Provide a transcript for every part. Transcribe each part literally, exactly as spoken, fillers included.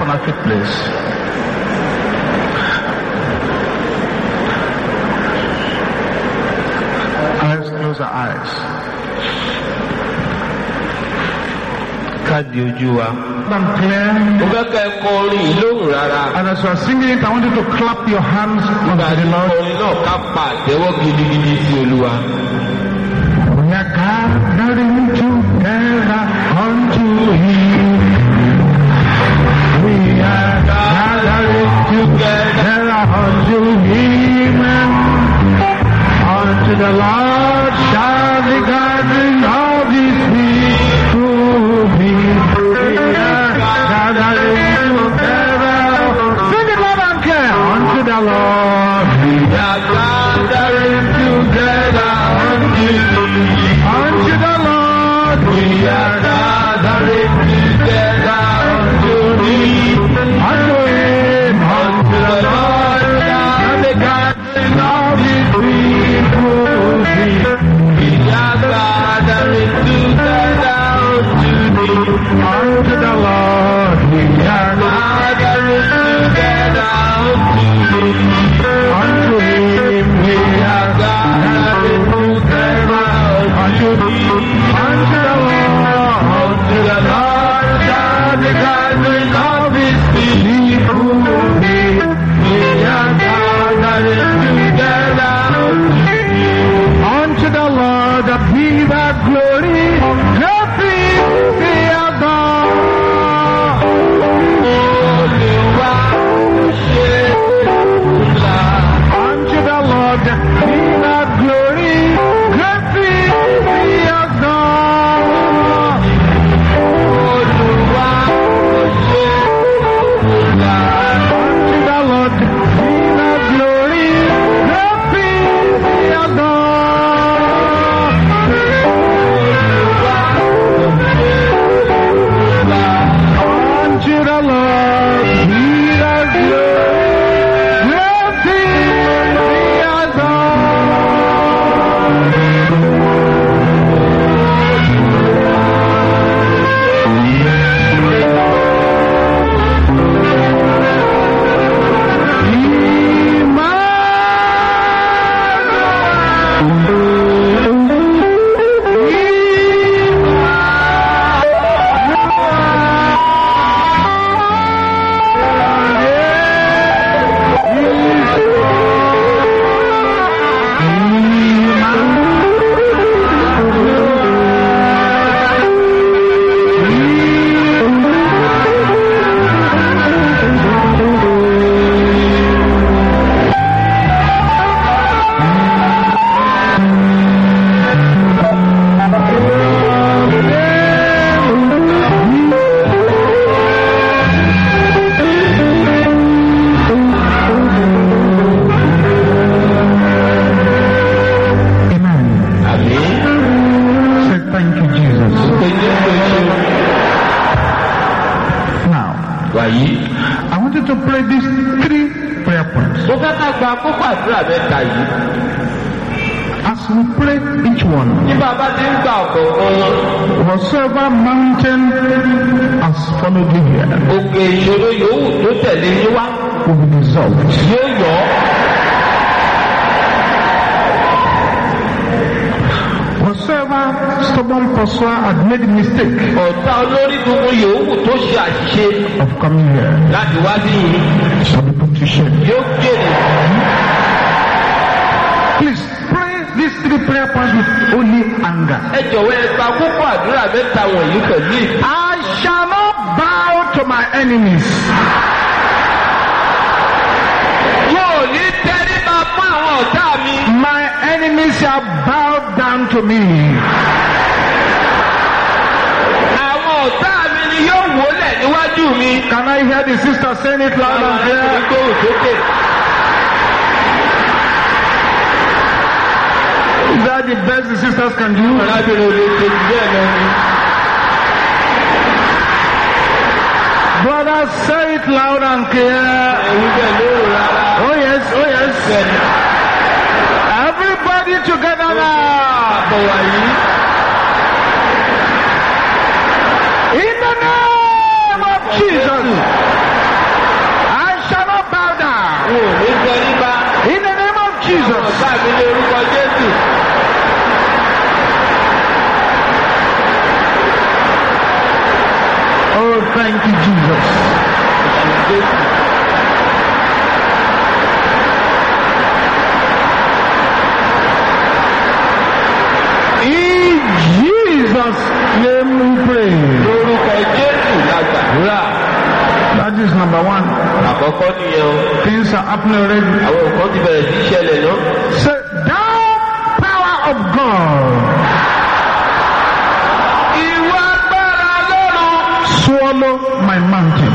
marketplace. Let's close our eyes. Káàdì ojú wa. I'm clear. Mo fẹ́ kẹ́ ẹ kọ orin yìí lóhùn rárá. And as you are singing it, I want you to clap your hands unto the Lord. Orin náà ká pa àtẹ́wọ́ gidigidi sí Olúwa. We are gathering together unto Him. We are gathering together unto Him. Unto the Lord shall the gathering of His people be. We are gathering together. Sing it loud and clear. Unto the Lord. We are gathering together unto Him. Unto the Lord. We are gathering together unto Him. Unto Him. Unto the Lord shall the gathering of His people be. We are gathering together unto Him. Unto the Lord. We are gathering together unto Him. Unto Him. We are gathering together unto Him. Unto the Lord. Unto the Lord shall the gathering of His people be. We are gathering together unto Him. Unto the Lord be the glory. Let peace be our God. Unto the Lord be the glory. Let peace be our God. Unto the Lord be the glory. Let peace be our God. Unto the Lord be the glory. Let peace be our I want you to pray these three prayer points. As we pray each one, whatsoever mountain has followed you here will be dissolved. Whatsoever stubborn pursuer had made a mistake of coming here shall be put to shame. Please pray these three prayer points with only anger. I shall not bow to my enemies. My enemies shall bow down to me. Can I hear the sister saying it loud and clear? Is that the best the sisters can do? Brothers, say it loud and clear. Oh yes, oh yes. Everybody together now. In the name of Jesus. N ò ní tẹríba. In the name of Jesus. Ọ̀tá mi ní orúkọ Jésù. Oh, thank you, Jesus. In Jesus' name we pray. Lórúkọ Jésù la gbàdúrà. That is number one. Àkọ́kọ́ nìyẹn o. Things are happening already. Àwọn nǹkan ti bẹ̀rẹ̀ sí ṣẹlẹ̀ náà. Say, thou power of God, Ìwà agbára Ọlọ́run. swallow my mountain.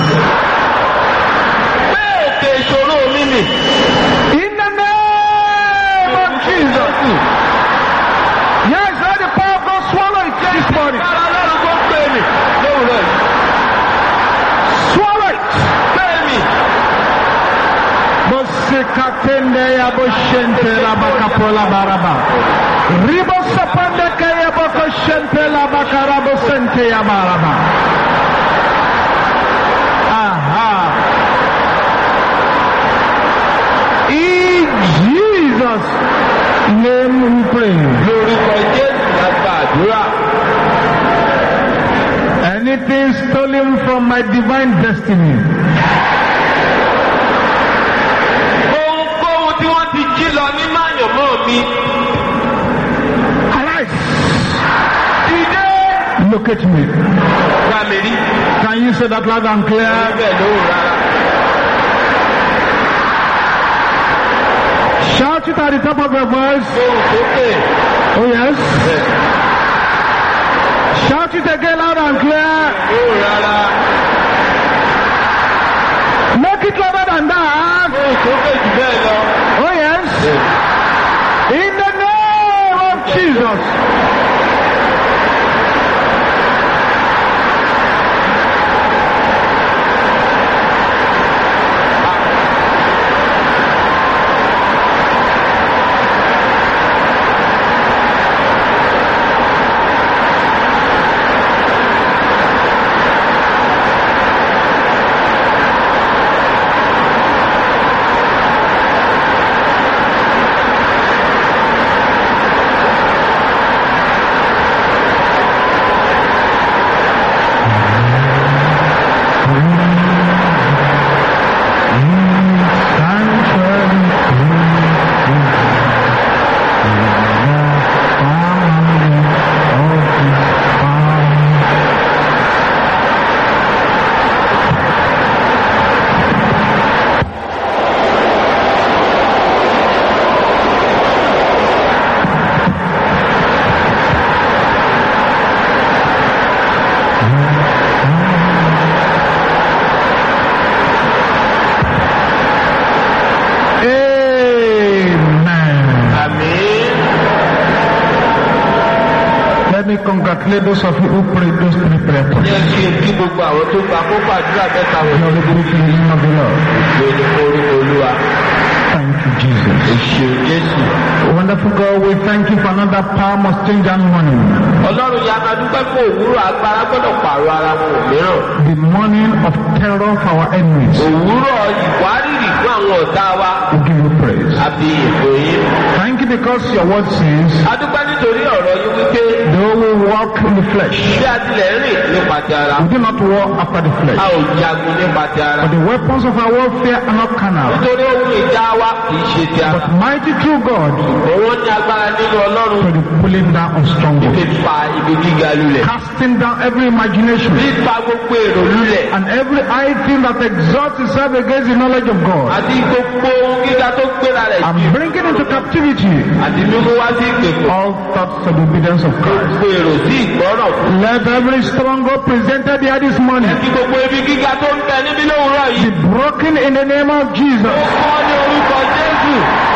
Gbé òkè ìṣòro mi mì. In the name of Jesus. Yes, let the power of God swallow it this morning. Agbára Ọlọ́run kó gbé mi lówùrọ̀ yìí. Swallow it. Gbé mi. Bosikatende ya boshente la bakapola baraba. Ribo sapande kaya boko shente la bakarabo sente ya baraba. Aha. In Jesus' name we pray. Lórúkọ Jésù la gbàdúrà. Anything stolen from my divine destiny, Ohunkóhun tí wọ́n ti jí lọ nínú àyànmọ́ mi. arise, Dìde. locate me. Wá mi rí. Can you say that loud and clear? Bẹ́ẹ̀ ló rà. Shout it at the top of your voice. Ohùn sókè. Oh yes. Bẹ́ẹ̀ Shout it again loud and clear. ló rárá. Make it louder than that. Ohùn sókè jù bẹ́ẹ̀ lọ. Oh yes. In the name of Jesus. Let me congratulate those of you who prayed those three prayer points. Jẹ́ kí n kí gbogbo àwọn tó gba kókó àdúrà mẹ́ta wọ̀ Glory be to the name of the Lord. lórí orúkọ Olúwa. Thank you, Jesus. Ìṣe Jésù. Wonderful God, we thank you for another power must change and morning. Ọlọ́run ya máa dúpẹ́ fún òwúrọ̀ agbára gbọ́dọ̀ pààrọ̀ ara fún òmíràn. The morning of terror for our enemies. Òwúrọ̀ ìwárìrì fún àwọn ọ̀tá wa. We give you praise. Àbí ètò yìí. Thank you because your word says, A dúpẹ́ nítorí ọ̀rọ̀ yìí wípé though we walk in the flesh, bí a tilẹ̀ rìn nípa ti ara. we do not war after the A flesh. ò jagun nípa ti ara. For the weapons of our warfare are not carnal, Nítorí ohun ìjà wa kì í ṣe ti ara. but mighty through God Òun ní agbára nínú Ọlọ́run. for the pulling down of strongholds, Fífa ibi gíga lulẹ̀. casting down every imagination Fífa gbogbo èrò lulẹ̀. and every high thing that exalts itself against the knowledge of God, Àti gbogbo ohun gíga tó gbéra rẹ̀ and jù. bringing into captivity Àti mímú wá sí ìgbèkùn. all thoughts of the obedience of Christ. Gbogbo èrò sí ìgbọ́ràn fún. Let every stronghold presented here this morning Ẹbí gbogbo ibi gíga tó ń bẹ níbí lówùúrọ̀ be yìí. broken in the name of Ó Jesus. kọ́ ní orúkọ Jésù.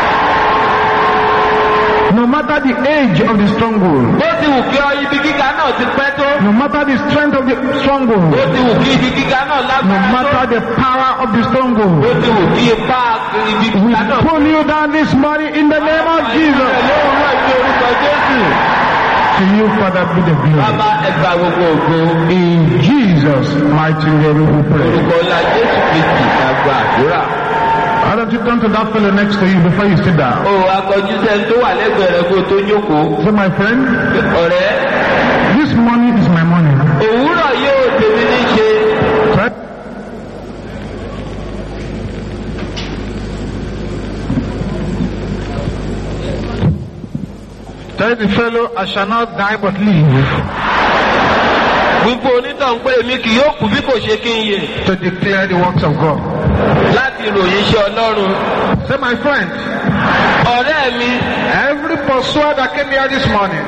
No matter the age of the stronghold, Bó ti wù kí ọ ibi gíga náà ti pẹ́ tó. no matter the strength of the stronghold, Bó ti wù kí ibi gíga náà no lágbára tó. matter the power of the Bó stronghold, ti wù kí ipá ibi we gíga náà. pull you down this morning in the name of Jesus. Lówùúrọ̀ ní orúkọ Jésù. To you, Father, be the glory. Bàbá ẹgbà gbogbo ògo. In Jesus' mighty name we pray. Orúkọ ńlá Jésù Kristi la gba àdúrà. Why don't you turn to that fellow next to you before you sit down? O akọjú sẹ́ni tó wà lẹ́gbẹ̀ẹ́ rẹ̀ kó tó jókòó. Say, my friend, Ọ̀rẹ́, this morning is my morning. òwúrọ̀ yóò tèmi ní ṣe. Right? Tell the fellow, I shall not die but live Gbogbo onítàn pé èmi kì yóò kú bí kò ṣe kí n yè. to declare the works of God. Láti ròyìn iṣẹ́ Ọlọ́run. Say, my friend, Ọ̀rẹ́ mi, every pursuer that came here this morning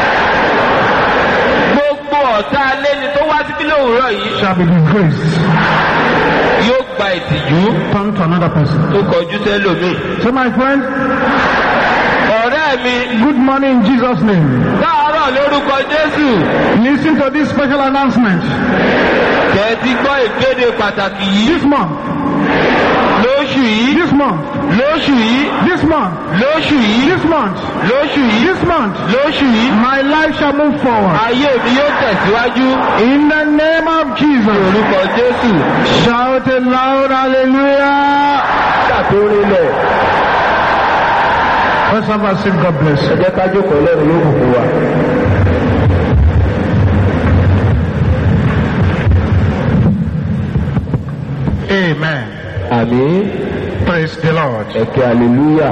gbogbo ọ̀tá aléni tó wá síbí lówùúrọ̀ yìí shall be disgraced. yóò gba ìtìjú Turn to another person. tó kọjú sẹ́lòmíì. Say, my friend, Ọ̀rẹ́ mi, good morning in Jesus' name. láàárọ̀ lórúkọ Jésù. Listen to this special announcement. Kẹ̀ẹ́tì gbọ́ ìkéde pàtàkì yìí. This month, Lóṣù yìí, this month, lóṣù yìí, this month, lóṣù yìí, this month, lóṣù yìí, this month, lóṣù yìí. my life shall move forward. Ayé mi yóò tẹ̀síwájú. In the name of Jesus. Orúkọ Jésù. Shout it loud, hallelujah. Ṣàtòrìlẹ̀. Let's have a seat, God bless Ẹ you. jẹ́ ká jókòó lẹ́nu lókùnkùn wa. Amen. Àmín. Praise the Lord. Ẹ̀kẹ́ hallelujah.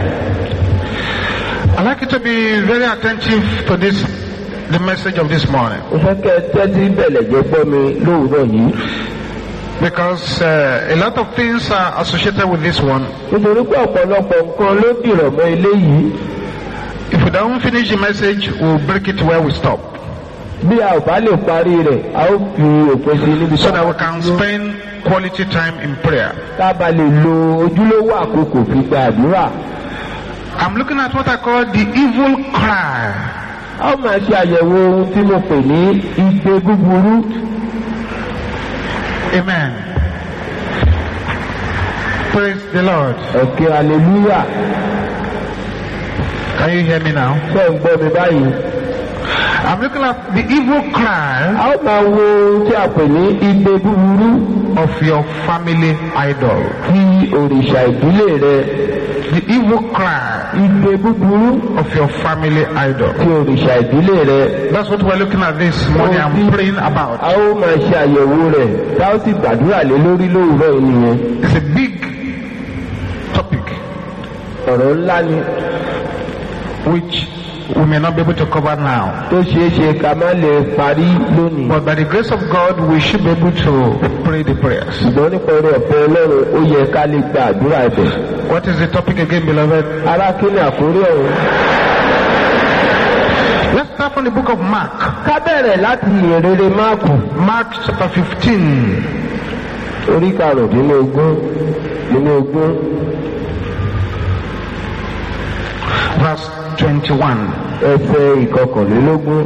I'd like you to be very attentive to this, the message of this morning. Mo fẹ́ kẹ́ ẹ tẹ́tí bẹ̀lẹ̀ jẹ́ gbọ́ mi lówùúrọ̀ yìí. Because uh, a lot of things are associated with this one. Nítorí pé ọ̀pọ̀lọpọ̀ nǹkan ló dìrọ̀ mọ́ eléyìí. If we don't finish the message, we'll break it where we stop. Bí a ò bá lè parí rẹ̀, a ó fi òpin sí níbi So that we can spend quality time in prayer. Ká ba lè lo ojúlówó àkókò fi gba àdúrà. I'm looking at what I call the evil cry. A ó máa ṣe àyẹ̀wò ohun tí mo pè ní igbe búburú. Amen. Praise the Lord. Ẹ̀kẹ́ hallelujah. Can you hear me now? Ṣé ń gbọ́ mi báyìí? I'm looking at the evil cry A ó máa wo ohun tí a pè ní igbe búburú of your family idol. ti òrìṣà ìdílé rẹ. The evil cry Igbe búburú of your family idol. ti òrìṣà ìdílé rẹ. That's what we're looking at this morning. I'm praying about. A ó máa ṣe àyẹ̀wò rẹ̀. Tá ó sì gbàdúrà lé lórí lówùúrọ̀ yìí nìyẹn. It's a big topic Ọ̀rọ̀ ńlá ni which we may not be able to cover now. tó ṣeé ṣe ká má lè parí lónìí. But by the grace of God, we should be able to pray the prayers. Ṣùgbọ́n nípa oore ọ̀fẹ́ Ọlọ́run ó yẹ ká lè gba àdúrà ẹ̀bẹ̀. What is the topic again, beloved? Ará kí ni àkórí ọ̀hún? Let's start from the book of Mark. Ká bẹ̀rẹ̀ láti ìrere Máàkù. Mark chapter fifteen. Orí karùndínlógún nínú ogún. Verse twenty-one. Ẹsẹ̀ ìkọkànlélógún.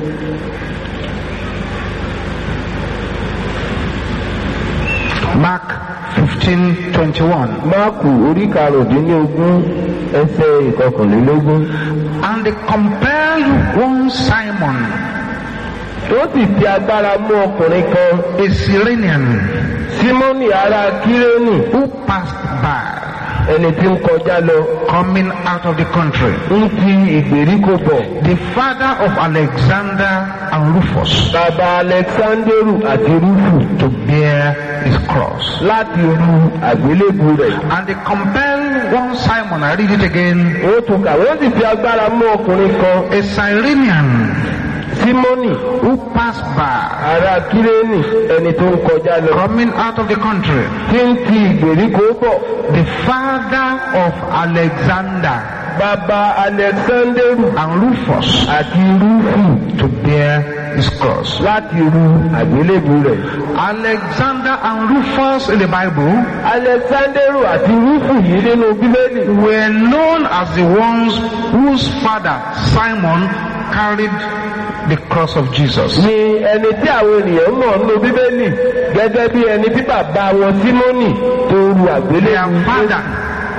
Mark fifteen twenty-one. Máàkù orí karùndínlógún ẹsẹ̀ ìkọkànlélógún. And they compelled one Simon, Ó sì fi agbára mú ọkùnrin kan, a Cyrenian, Símónì ará Kírénì, who passed by, ẹni tí ń kọjá lọ, coming out of the country, ń ti ìgbèríko bọ̀. the father of Alexander and Rufus, Bàbá Alẹ́sándérù àti Rúfù to bear his cross. láti ru àgbélébù rẹ̀. And they compelled one Simon, I read it again, Ó tún kà, wọ́n sì fi agbára mú ọkùnrin kan, a Cyrenian, Símónì who passed by, ará Kírénì, ẹni tó ń kọjá lọ, coming out of the country, tí ń ti ìgbèríko bọ̀. the father of Alexander Bàbá Alẹ́sándérù and Rufus, àti Rúfù to bear his cross. láti ru àgbélébù rẹ̀. Alexander and Rufus in the Bible Alẹ́sándérù àti Rúfù yìí nínú Bíbélì were known as the ones whose father, Simon, carried the cross of Jesus. ni ẹni tí àwọn ènìyàn mọ̀ nínú Bíbélì gẹ́gẹ́ bí ẹni tí bàbá wọn Símónì tó ru Their àgbélébù. father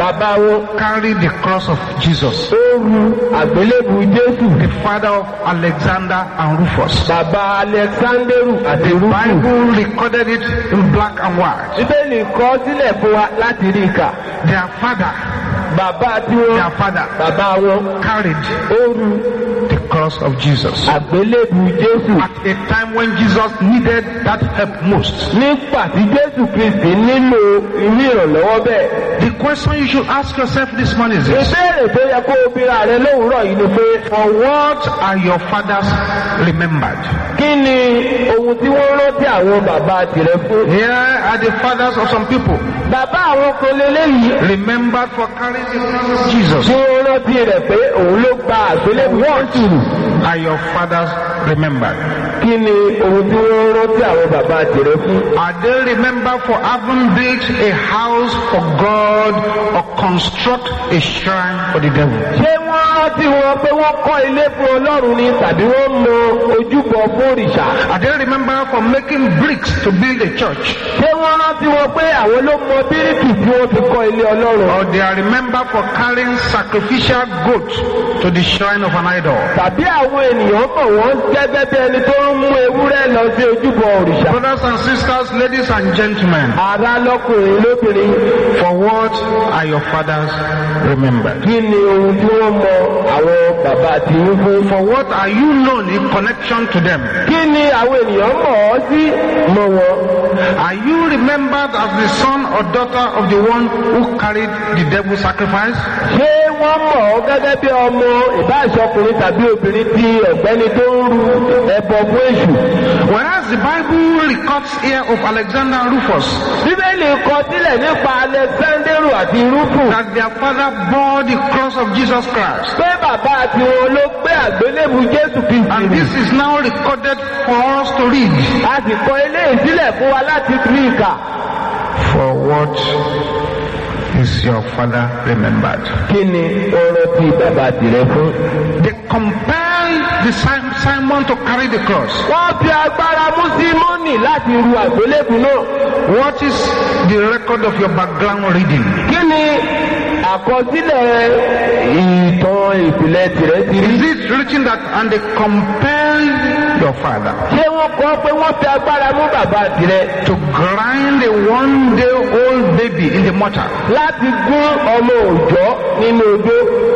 bàbá wọn carried the cross of Jesus. ó ru àgbélébù Jésù. The father of Alexander and Rufus. Bàbá Alexanderu àti The Rúfù. Bible recorded it in black and white. Bíbélì kọ sílẹ̀ fún wa láti rí ìkà. Their father, Bàbá tí wọ́n their father bàbá wọn carried ó ru the cross of Jesus. àgbélébù Jésù. At a time when Jesus needed that help most. Nígbà tí Jésù Kristi nílò irú ìrànlọ́wọ́ bẹ́ẹ̀. The question you should ask yourself this morning is this: Ìbéèrè tó yẹ kó o bíra rẹ lówùúrọ̀ yìí ni pé for what are your fathers remembered? kí ni ohun tí wọ́n rántí àwọn bàbá tìrẹ fún? Here are the fathers of some people Bàbá àwọn kan lélẹ́yìí remembered for carrying the cross of Jesus. tí wọ́n rántí rẹ̀ pé òun ló gba àgbélébù Jésù. Are your fathers remembered? Kí ni ohun tí wọ́n rántí àwọn bàbá tìrẹ fún? Are they remembered for having built a house for God or construct a shrine for the devil? Ṣé wọ́n rántí wọn pé wọ́n kọ́ ilé fún Ọlọ́run ni tàbí wọ́n mọ ojúbọ fún òrìṣà? Are they remembered for making bricks to build a church? Ṣé wọ́n rántí wọn pé àwọn ló mọ bíríkì tí wọ́n fi kọ́ ilé Ọlọ́run? Or they are remembered for carrying sacrificial goats to the shrine of an idol? Tàbí àwọn ènìyàn mọ̀ wọ́n gẹ́gẹ́ bí ẹni tó ń mú ewúrẹ́ lọ sí ojúbọ òrìṣà? Brothers and sisters, ladies and gentlemen, Ará lọ́kùnrin lóbìnrin, for what are your fathers remembered? kí ni ohun tí wọ́n mọ àwọn bàbá tí ń fún? For what are you known in connection to them? Kí ni àwọn ènìyàn mọ̀ ọ́ sí mọ̀ wọ́n? Are you remembered as the son or daughter of the one who carried the devil's sacrifice? Ṣé wọ́n mọ̀ ọ́ gẹ́gẹ́ bí ọmọ ìbáṣọkùnrin tàbí obìnrin tí ọ̀gbẹ́ni tó ń ru ẹbọ fún èṣù? Whereas the Bible records here of Alexander and Rufus Bíbélì kọ sílẹ̀ nípa Alexanderu àti Rúfù that their father bore the cross of Jesus Christ. pé bàbá àti wọn ló gbé àgbélébù Jésù And Kristi. this is now recorded for us to read. A sì kọ eléyìí sílẹ̀ fún wa láti rí ìkà. For what is your father remembered? Kí ni ọ̀rọ̀ tí bàbá tìrẹ fún? They compelled the Sim- Simon to carry the cross. Wọ́n fi agbára mú Símónì láti ru àgbélébù náà. What is the record of your background reading? Kí ni àkọsílẹ̀ ìtàn ìpìlẹ̀ tìrẹ ti rí? Is it written that and they compelled your father Ṣé wọ́n kọ pé wọ́n fi agbára mú bàbá tìrẹ to grind a one day old baby in the mortar? láti gún ọmọ òòjọ́ nínú odó?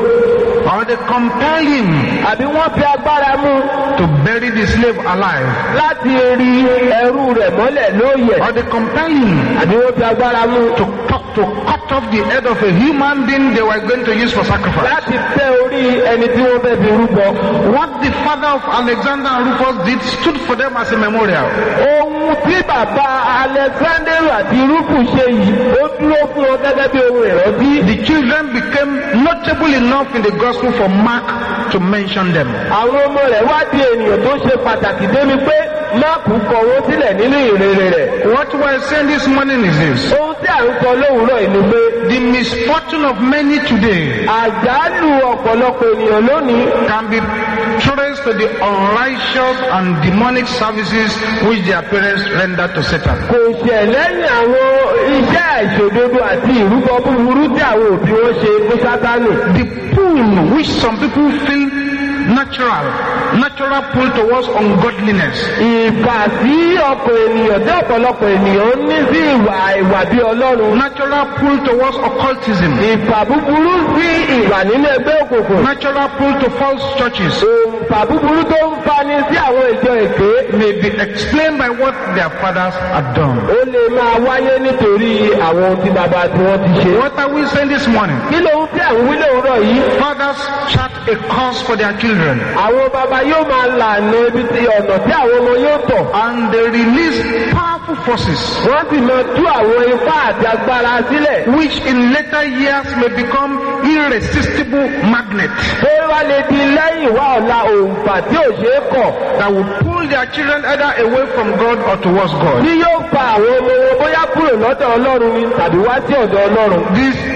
Or they compel him Àbí wọ́n fi agbára mú to bury the slave alive? láti rí ẹrú rẹ̀ mọ́lẹ̀ lóòyẹ̀? Or they compel him Àbí wọ́n fi agbára mú to cut, to cut off the head of a human being they were going to use for sacrifice? láti tẹ́ orí ẹni tí wọ́n fẹ́ fi rúbọ? What the father of Alexander and Rufus did stood for them as a memorial. Ohun tí bàbá Alexanderu àti Rúfù ṣe yìí ó dúró fún wọn gẹ́gẹ́ bí ohun ìrántí. The children became notable enough in the gospel for Mark to mention them. Àwọn ọmọ rẹ̀ wá di ènìyàn tó ṣe pàtàkì débi pé Máàkù kọ wọ́n sílẹ̀ nínú ìrere rẹ̀. What we're saying this morning is this: Ohun tí à ń sọ lówùúrọ̀ yìí ni pé the misfortune of many today àjálù ọ̀pọ̀lọpọ̀ ènìyàn lónìí can be traced to the unrighteous and demonic services which their parents rendered to Satan. kò ṣẹ̀ lẹ́yìn àwọn iṣẹ́ àìṣòdodo àti ìrúbọ búburú tí àwọn òbí wọn ṣe fún Sátánì. The pull which some people feel natural, natural pull towards ungodliness, Ìfà sí ọkọ̀ ènìyàn tí ọ̀pọ̀lọpọ̀ ènìyàn ní sí ìwà ìwà bí Ọlọ́run. natural pull towards occultism, Ìfà búburú sí ìwà nínú ẹgbẹ́ òkùnkùn. natural pull to false churches Ìfà búburú tó ń fani sí àwọn ìjọ èké. may be explained by what their fathers had done. Ó lè máa wáyé nítorí àwọn ohun tí bàbá tí wọ́n ti ṣe. What are we saying this morning? Kí ló ń tí àwọn wílé òwúrọ̀ yìí? Fathers chart a course for their children Àwọn bàbá yóò máa lànà ibi tí ọ̀nà tí àwọn ọmọ yóò tọ̀. and they release powerful forces Wọ́n sì máa tú àwọn ipá àti agbára sílẹ̀. which in later years may become irresistible magnets Ó wá lè di lẹ́yìn wá ọ̀la òǹfà tí ò ṣeé kọ̀. that will pull their children either away from God or towards God. Tí yóò fa àwọn ọmọ wọn bóyá kúrò lọ́dọ̀ Ọlọ́run ni tàbí wá sí ọ̀dọ̀ Ọlọ́run. This leads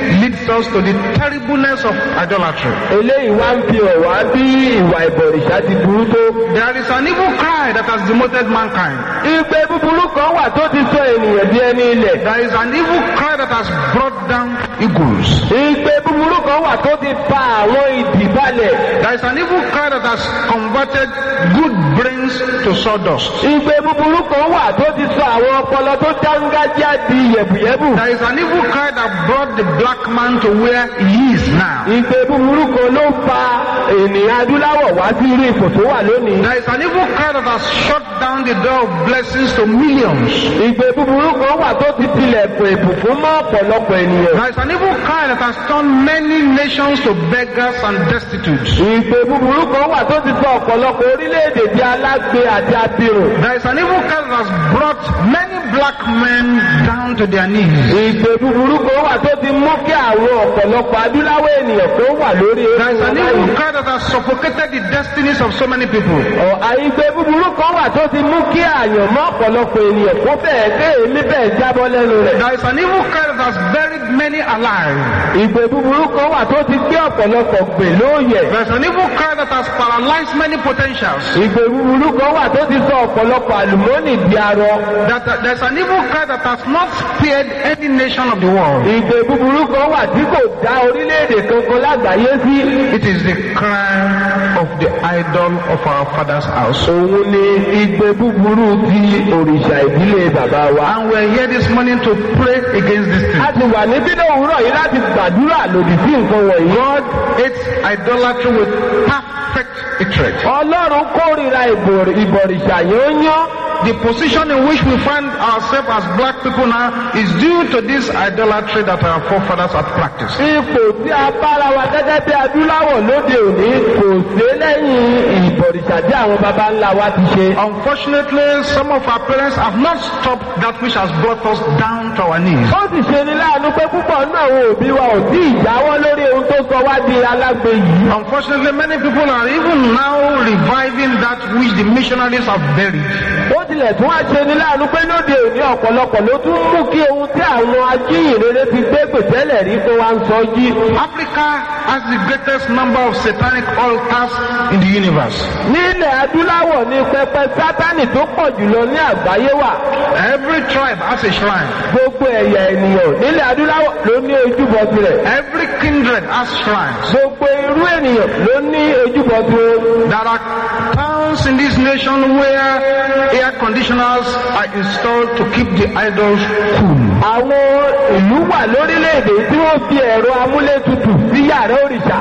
us to the terribleness of idolatry. eléyìí wá ń fi hàn wá bí ìwà ìbọ̀rìṣà ti burú tó. There is an evil cry that has demoted mankind. Igbe búburú kan wà tó ti sọ ènìyàn di ẹni ilẹ̀. There is an evil cry that has brought down eagles. Igbe búburú kan wà tó ti fa àwọn ìdì balẹ̀. There is an evil cry that has converted good brains to sawdust. Igbe búburú kan wà tó ti sọ àwọn ọpọlọ tó dángájá di yẹ̀bùyẹ̀bù. There is an evil cry that brought the black man to where he is now. Igbe búburú kan ló fa ènìyàn adúláwọ̀ wá sí irú ipò tó wà lónìí. There is an evil cry that has shut down the door of blessings to millions. Igbe búburú kan wà tó ti tilẹ̀kùn ìbùkún mọ́ ọ̀pọ̀lọpọ̀ ènìyàn. There is an evil cry that has turned many nations to beggars and destitutes. Igbe búburú kan wà tó ti sọ ọ̀pọ̀lọpọ̀ orílẹ̀-èdè di alágbe àti abirùn. There is an evil cry that has brought many black men down to their knees. Igbe búburú kan wà tó ti mú kí àwọn ọ̀pọ̀lọpọ̀ adúláwọ̀ ènìyàn tó wà lórí ewu There is an wọn evil báyìí. cry that has suffocated the destinies of so many people. Ọ̀ àìgbé búburú kan wà tó ti mú kí àyànmọ́ ọ̀pọ̀lọpọ̀ ènìyàn kó bẹ́ẹ̀ dé èmi bẹ́ẹ̀ jábọ́ lẹ́nu rẹ̀. There is an evil cry that has buried many alive. Ìgbè búburú kan wà tó ti gbé ọ̀pọ̀lọpọ̀ gbè lóòyẹ̀. There is an evil cry that has paralyzed many potentials. Ìgbè búburú kan wà tó ti sọ ọ̀pọ̀lọpọ̀ àlùmọ́nì di arọ. That uh, there is an evil cry that has not spared any nation of the world. Ìgbè búburú kan wà tí kò dá orílẹ̀-èdè kankan lágbàáyé sí. It is the cry of the idol of our father's house. Òun ni ìgbè búburú ti òrìṣà ìdílé bàbá wa. And we are here this morning to pray against this thing. A ti wà níbí lówùúrọ̀ yìí láti gbàdúrà lòdì sí nǹkan wọ̀nyí. God hates idolatry with perfect hatred. Ọlọ́run kórìíra ìbọ̀- ìbọ̀rìṣà yányán. The position in which we find ourselves as black people now is due to this idolatry that our forefathers have practiced. Ipò tí a bára wa gẹ́gẹ́ bí adúláwọ̀ lóde òní kò sí lẹ́yìn ìbọ̀rìṣà tí àwọn baba ńlá wa ti ṣe. Unfortunately, some of our parents have not stopped that which has brought us down to our knees. Ó sì ṣe ní láàánú pé púpọ̀ nínú àwọn òbí wa ò tí ì jáwọ́ lórí ohun tó sọ wá di alágbe yìí. Unfortunately, many people are even now reviving that which the missionaries have buried. Ó tilẹ̀ tún wá ṣe ní láàánú pé lóde òní ọ̀pọ̀lọpọ̀ ló tún mú kí ohun tí àwọn ajíhìnrere ti gbé pèsèlẹ̀ rí fún wa ń sọ jí. Africa has the greatest number of satanic altars in the universe. Nílẹ̀ adúláwọ̀ ní pẹpẹ Sátánì tó pọ̀ jùlọ ní àgbáyé wà. Every tribe has a shrine. Gbogbo ẹ̀yà ènìyàn nílẹ̀ adúláwọ̀ ló ní ojúbọ tirẹ̀. Every kindred has shrines. Gbogbo irú ènìyàn ló ní ojúbọ tirẹ̀. There are towns in this nation where air conditioners are installed to keep the idols cool. Àwọn ìlú wà lórílẹ̀-èdè tí wọ́n fi ẹ̀rọ amúlétutù sí yàrá òrìṣà.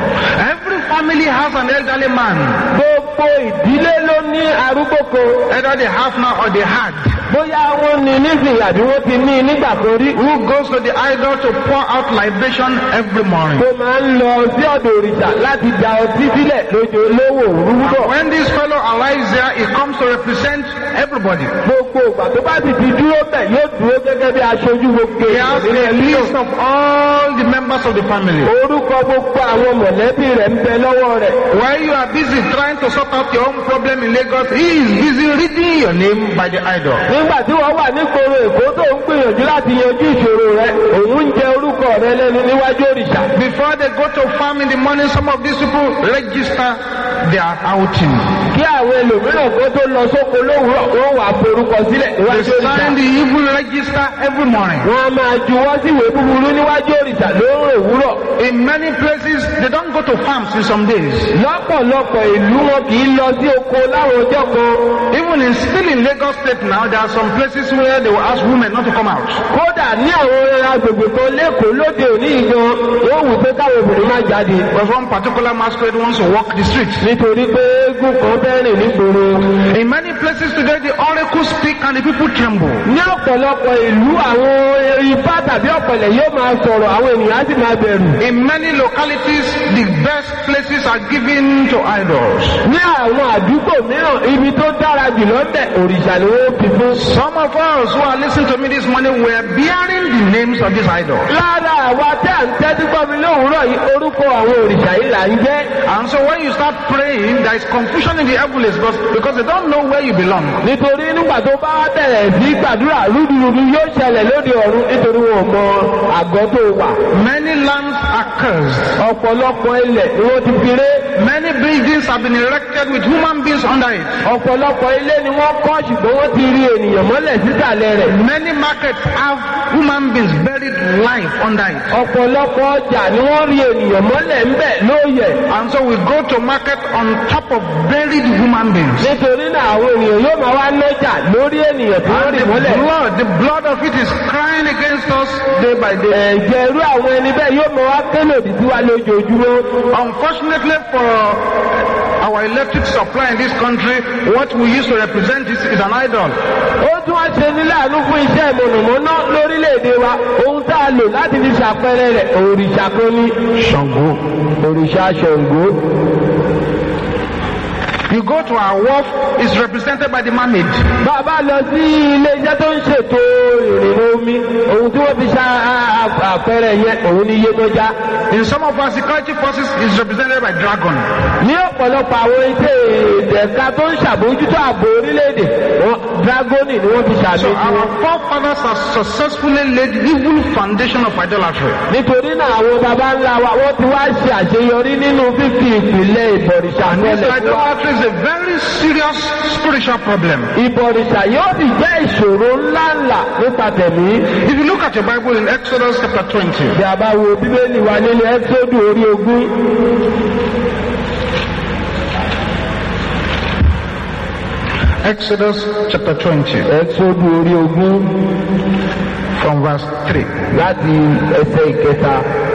Every family has an elderly man. Gbogbo ìdílé ló ní arúgbó kan. Either they have now or they had. Bóyá wọ́n ní nísìnyí àbí wọ́n ti ní nígbà kan rí. Who goes to the idol to pour out libation every morning. Tó máa ń lọ sí ọ̀dọ̀ òrìṣà láti da ọtí sílẹ̀ lójó lówó òwúrọ̀. When this fellow arrives there, he comes to represent everybody. Gbogbo ìgbà tó bá sì ti dúró bẹ̀ yóò dúró gẹ́gẹ́ bí aṣojú gbogbo He has ènìyàn a nílé list of all the members of the family. orúkọ gbogbo àwọn mọ̀lẹ́bí rẹ̀ ń bẹ lọ́wọ́ rẹ̀. While you are busy trying to sort out your own problem in Lagos, he is busy reading your name by the idol. Nígbà tí wọ́n wà nígboro Èkó tó ń gbìyànjú láti yanjú ìṣòro rẹ̀, òun ń jẹ orúkọ rẹ̀ lẹ́nu níwájú òrìṣà. Before they go to farm in the morning, some of these people register their outing. Kí àwọn ẹlòmíràn kó tó lọ sóko lówùúrọ̀, wọ́n wà forúkọ sílẹ̀ They níwájú òrìṣà. sign the evil register every morning. Wọ́n á máa juwọ́ sí ìwé búburú níwájú òrìṣà lóòrò òwúrọ̀. In many places, they don't go to farms in some days. Lọ́pọ̀lọpọ̀ ìlú wọn kì í lọ sí oko láwọn ọjọ́ kan. Even in still in Lagos State now, there are some places where they will ask women not to come out. Kódà ní àwọn agbègbè kan lẹ́kọ̀ọ́ lóde òní ìgan, wọ́n wù pé káwọn obìnrin má jáde. Because one particular masquerade wants to walk the streets. Nítorí pé eégún kan bẹ́ẹ̀ rìn nígboro. In many places today, the oracles speak and the people tremble. Ní ọ̀pọ̀lọpọ̀ ìlú àwọn ifá tàbí ọ̀pẹ̀lẹ̀ yóò máa sọ̀rọ̀ àwọn ènìyàn á sì máa bẹ̀rù. In many localities, the best places are given to idols. Ní àwọn àdúgbò mìíràn, ibi tó dára jùlọ bẹ̀ òrìṣà ni wọ́n fi fún. Some of us who are listening to me this morning were bearing the names of these idols. Lára àwa tí à ń tẹ́tí gbọ́ mi lówùúrọ̀ yìí, orúkọ àwọn òrìṣà yìí là ń jẹ́. And so when you start praying, there is confusion in the heavenlies because they don't know where you belong. Nítorí nígbà tó bá bẹ̀rẹ̀ sí gbàdúrà rúdurùdu yóò ṣẹlẹ̀ lóde ọ̀run nítorí wọn mọ àgọ́ tó wà. Many lands are cursed. Ọ̀pọ̀lọpọ̀ ilẹ̀ ni wọ́n ti fi ré. Many buildings have been erected with human beings under it. Ọ̀pọ̀lọpọ̀ ilé ni wọ́n kọ́ ṣùgbọ́n wọ́n ti rí ènìyàn mọ́lẹ̀ sísàlẹ̀ rẹ̀. Many markets have human beings buried life under it. Ọ̀pọ̀lọpọ̀ ọjà ni wọ́n rí ènìyàn mọ́lẹ̀ ńbẹ̀ lóòyẹ̀. And so we go to market on top of buried human beings. Nítorí náà àwọn ènìyàn yóò máa wá lọ́jà lórí ènìyàn tí wọ́n rí mọ́lẹ̀. The blood, the blood of it is crying against us day by day. Ẹ̀jẹ̀ irú àwọn ẹni bẹ́ẹ̀ yóò máa wá kélòdì sí wa lójoojúmọ́. Unfortunately for our electric supply in this country, what we used to represent is, is an idol. Ó tún wá ṣe ní láàánú fún iṣẹ́ mọ̀nàmọ́ná lórílẹ̀-èdè wa. Ohun tá a lò láti fi ṣàpẹẹrẹ rẹ̀ òrìṣà kan ní Ṣàngó. Òrìṣà Ṣàngó. You go to our wharf, it's represented by the mermaid. Bàbá lọ sí ilé iṣẹ́ tó ń ṣètò ìrìnnà omi. Ohun tí wọ́n fi ṣe àpẹẹrẹ yẹn, òun ni Yemọja. In some of our security forces, it's represented by dragon. Ní ọ̀pọ̀lọpọ̀ àwọn iṣẹ́ ìdẹ̀ka tó ń ṣàbójútó ààbò orílẹ̀-èdè, dragoni ni wọ́n fi ṣàbójútó. So our forefathers have successfully laid evil foundation of idolatry. Nítorí náà àwọn baba ńlá wa wọ́n ti wá ṣe àṣeyọrí nínú fífi ìpìlẹ̀ ìbọ̀rìṣà mọ́lẹ̀. Is a very serious spiritual problem. Ìbọ̀rìṣà yóò sì jẹ́ ìṣòro ńláńlá nípa tẹ̀mí. If you look at your Bible in Exodus chapter twenty. Bí a bá wo Bíbélì wa nínú Ẹ́xódù orí ogún. Exodus chapter twenty. Ẹ́xódù orí ogún. From verse three. Láti ẹsẹ̀ ìkẹta.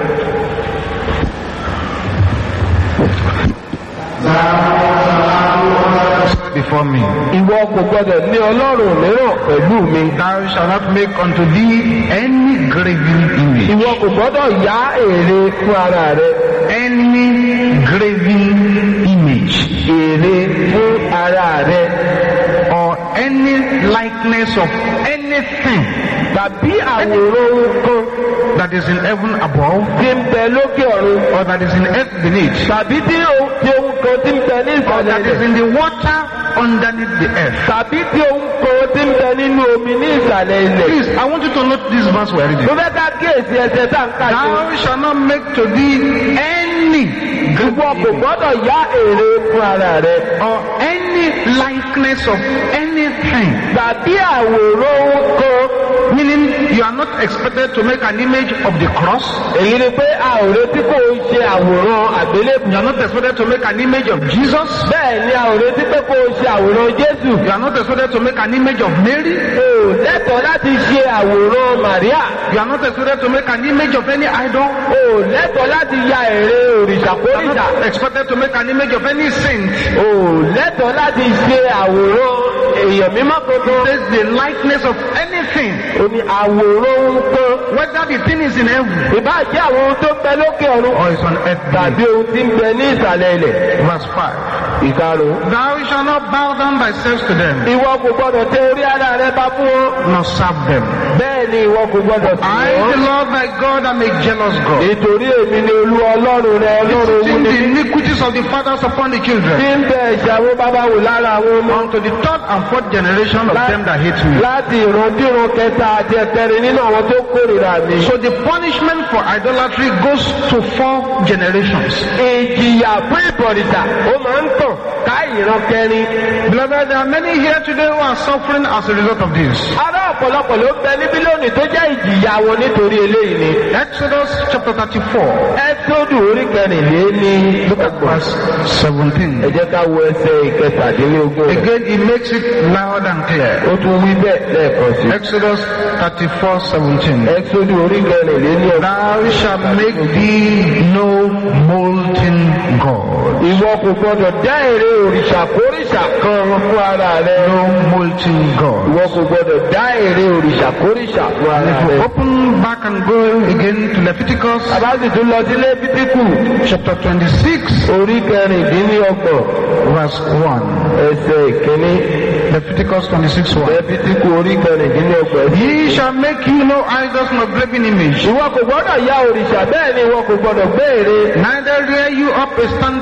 Before me. Ìwọ kò gbọdọ̀ ní ọlọ́run mìíràn pẹ̀lú mi. Thou shalt not make unto thee any graven image. Ìwọ kò gbọdọ̀ yá ère fún ara rẹ. Any graven image. Ère fún ara rẹ. Or any likeness of anything. Tàbí àwòrán kan. That is in heaven above. Tí ń bẹ lókè ọ̀run. Or that is in earth beneath. Tàbí tí ohun kan tí ń bẹ ní ìsàlẹ̀ rẹ̀. Or that is in the water underneath the earth. Tàbí tí ohun kan tí ń bẹ nínú omi ní ìsàlẹ̀ ilẹ̀. Please, I want you to note this verse we are reading. Mo fẹ́ ká kíyèsí ẹsẹ̀ tá à ń kà sí. Thou shalt not make to thee any. Ìwọ kò gbọ́dọ̀ yá ère fún ara rẹ. Or any likeness of anything. Tàbí àwòrán kan. Meaning you are not expected to make an image of the cross. Èyí ni pé a ò retí kó o ṣe àwòrán àgbélébùú. You are not expected to make an image of Jesus. Bẹ́ẹ̀ ni a ò retí pé kó o ṣe àwòrán Jésù. You are not expected to make an image of Mary. O lẹ́tọ̀ọ́ láti ṣe àwòrán Màríà. You are not expected to make an image of any idol. O lẹ́tọ̀ọ́ láti ya ère òrìṣà kórìṣà. You are not expected to make an image of any saint. O lẹ́tọ̀ọ́ láti ṣe àwòrán èèyàn mímọ́ kankan. It is the likeness of anything. O ní àwòrán kan. Whether the thing is in heaven. Ìbá jẹ́ àwọn ohun tó ń bẹ lókè ọ̀run. Or it's on earth. Tàbí ohun tí ń bẹ ní ìsàlẹ̀ ilẹ̀. Verse five. Ìkarùn. Thou shalt not bow down thyself to them. Ìwọ kò gbọdọ̀ tẹ orí ara rẹ bá fún wọn. Nor serve them. Bẹ́ẹ̀ ni ìwọ kò gbọdọ̀ sí wọn. I, the Lord thy God, am a jealous God. Nítorí èmi ni Olúwa Ọlọ́run rẹ Ọlọ́run wú Visiting ni. the iniquities of the fathers upon the children. Tí ń bẹ ẹ̀ṣẹ̀ àwọn bàbá wò lára àwọn ọmọ. Unto the third and fourth generation of them that hate me. Láti ìrandíran kẹta àti ẹ̀kẹrin nínú àwọn tó kórìíra mi. So the punishment for idolatry goes to four generations. Ìjìyà fún ìbọ̀rìṣà ó máa ń tàn ká ìran kẹrin. Beloved, there are many here today who are suffering as a result of this. Ará ọ̀pọ̀lọpọ̀ ló bẹ níbí lónìí tó jẹ́ ìjìyà wọn nítorí eléyìí ni. Exodus chapter thirty-four. Ẹ́sódù orí kẹrìnlé ní. Look at verse seventeen. Ẹ jẹ́ ká wo ẹsẹ̀ ìkẹtàdínlógún. Again, he makes it loud and clear. Ó tún wí bẹ́ẹ̀ lẹ́ẹ̀kan sí. Exodus thirty-four seventeen. Ẹ́sódù orí kẹrìnlé ní ọdún. Thou shalt make thee no molten god. Ìwọ kò gbọdọ̀ dá ère òrìṣà kórìṣà kan fún ara rẹ. No molten god. Ìwọ kò gbọdọ̀ dá ère òrìṣà kórìṣà fún ara If rẹ. you open back and go again to Leviticus Bàbá sì tún lọ sí Léfítíkù. chapter twenty-six Orí kẹrìndínlọ́gbọ̀n. verse one. Ẹsẹ̀ ìkíní. Leviticus twenty-six one. Léfítíkù orí kẹrìndínlọ́gbọ̀n. Ye shall make you no idols nor graven image. Ìwọ kò gbọdọ̀ yá òrìṣà bẹ́ẹ̀ ni ìwọ kò gbọdọ̀ gbé ère. Neither rear you up a standard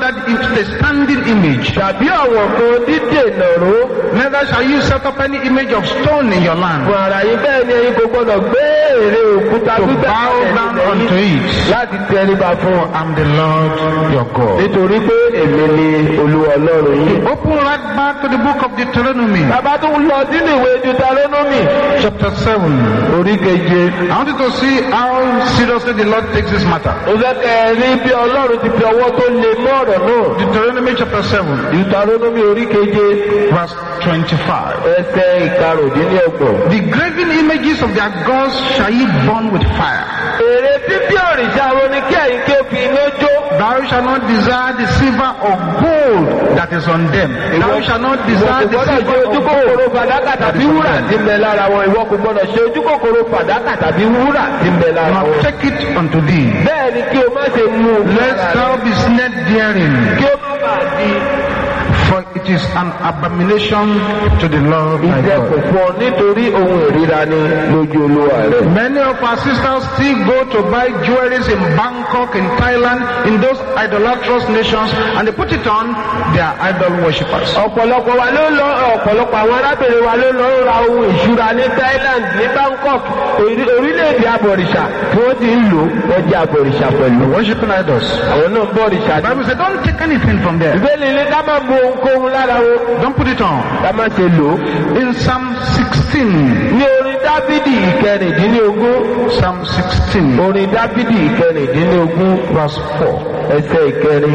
a standing image. tàbí ọ̀wọ̀n kan dídènà ró. Neither shall you set up any image of stone in your land fún ara yín bẹ́ẹ̀ ni ẹ̀yin kò gbọ́dọ̀ gbé ère òkúta to gbígbẹ́ bow down unto it. láti tẹríba fún ọ. I'm the Lord your God. nítorí pé èmi ni Olúwa Ọlọ́run yín. Open right back to the book of Deuteronomy, bàbá tó ń lọ sínú ìwé Deuteronomy chapter seven. orí keje. I want you to see how seriously the Lord takes this matter. ó fẹ́ kẹ́ ẹ rí bí Ọlọ́run ti fi ọwọ́ tó le mọ́ ọ̀rọ̀ náà. Deuteronomy chapter seven, Deuteronomy orí keje verse twenty-five. ẹsẹ̀ ìkarùndínlọ́gbọ̀n. The graven images of their gods shall ye burn with fire. ère títí òrìṣà wọn ni kí ẹ̀yin kí ó fi iná jó. Thou shalt not desire the silver or gold that is on them. Thou shalt not desire the gbọ́dọ̀ ṣe silver ojú or kòkòrò gold. fàdákà tàbí wúrà tí ń bẹ lára wọn. ìwọ kò gbọ́dọ̀ ṣe ojú kòkòrò fàdákà tàbí wúrà tí ń bẹ lára Now wọn. take it unto thee, bẹ́ẹ̀ ni kí o má ṣe mú un. lest thou be snared therein, kí ó má bàa di for it is an abomination to the Lord thy ìdẹkùn God. fún ọ nítorí ohun ìríra ni lójú Olúwa rẹ. Many of our sisters still go to buy jewelries in Bangkok, in Thailand, in those idolatrous nations, and they put it on their idol worshippers. ọ̀pọ̀lọpọ̀ wa ló lọ ọ̀pọ̀lọpọ̀ àwọn arábìnrin wa ló lọ ra ohun ìṣúra ní Thailand ní Bangkok orí- orílẹ̀-èdè abọ̀rìṣà tí wọ́n ti ń lò wọ́n jẹ́ abọ̀rìṣà pẹ̀lú. Worshipping idols. àwọn náà bọ̀rìṣà. The Bible says, don't take anything from there. ìbéèlì ni ká má bu ohunkóhun lára wọn. Don't put it on. ká má ṣe lò ó. In Psalm sixteen, ní orin Dáfídì ìkẹrìndínlógún. Psalm sixteen, orin Dáfídì ìkẹrìndínlógún verse four. ẹsẹ̀ ìkẹrin.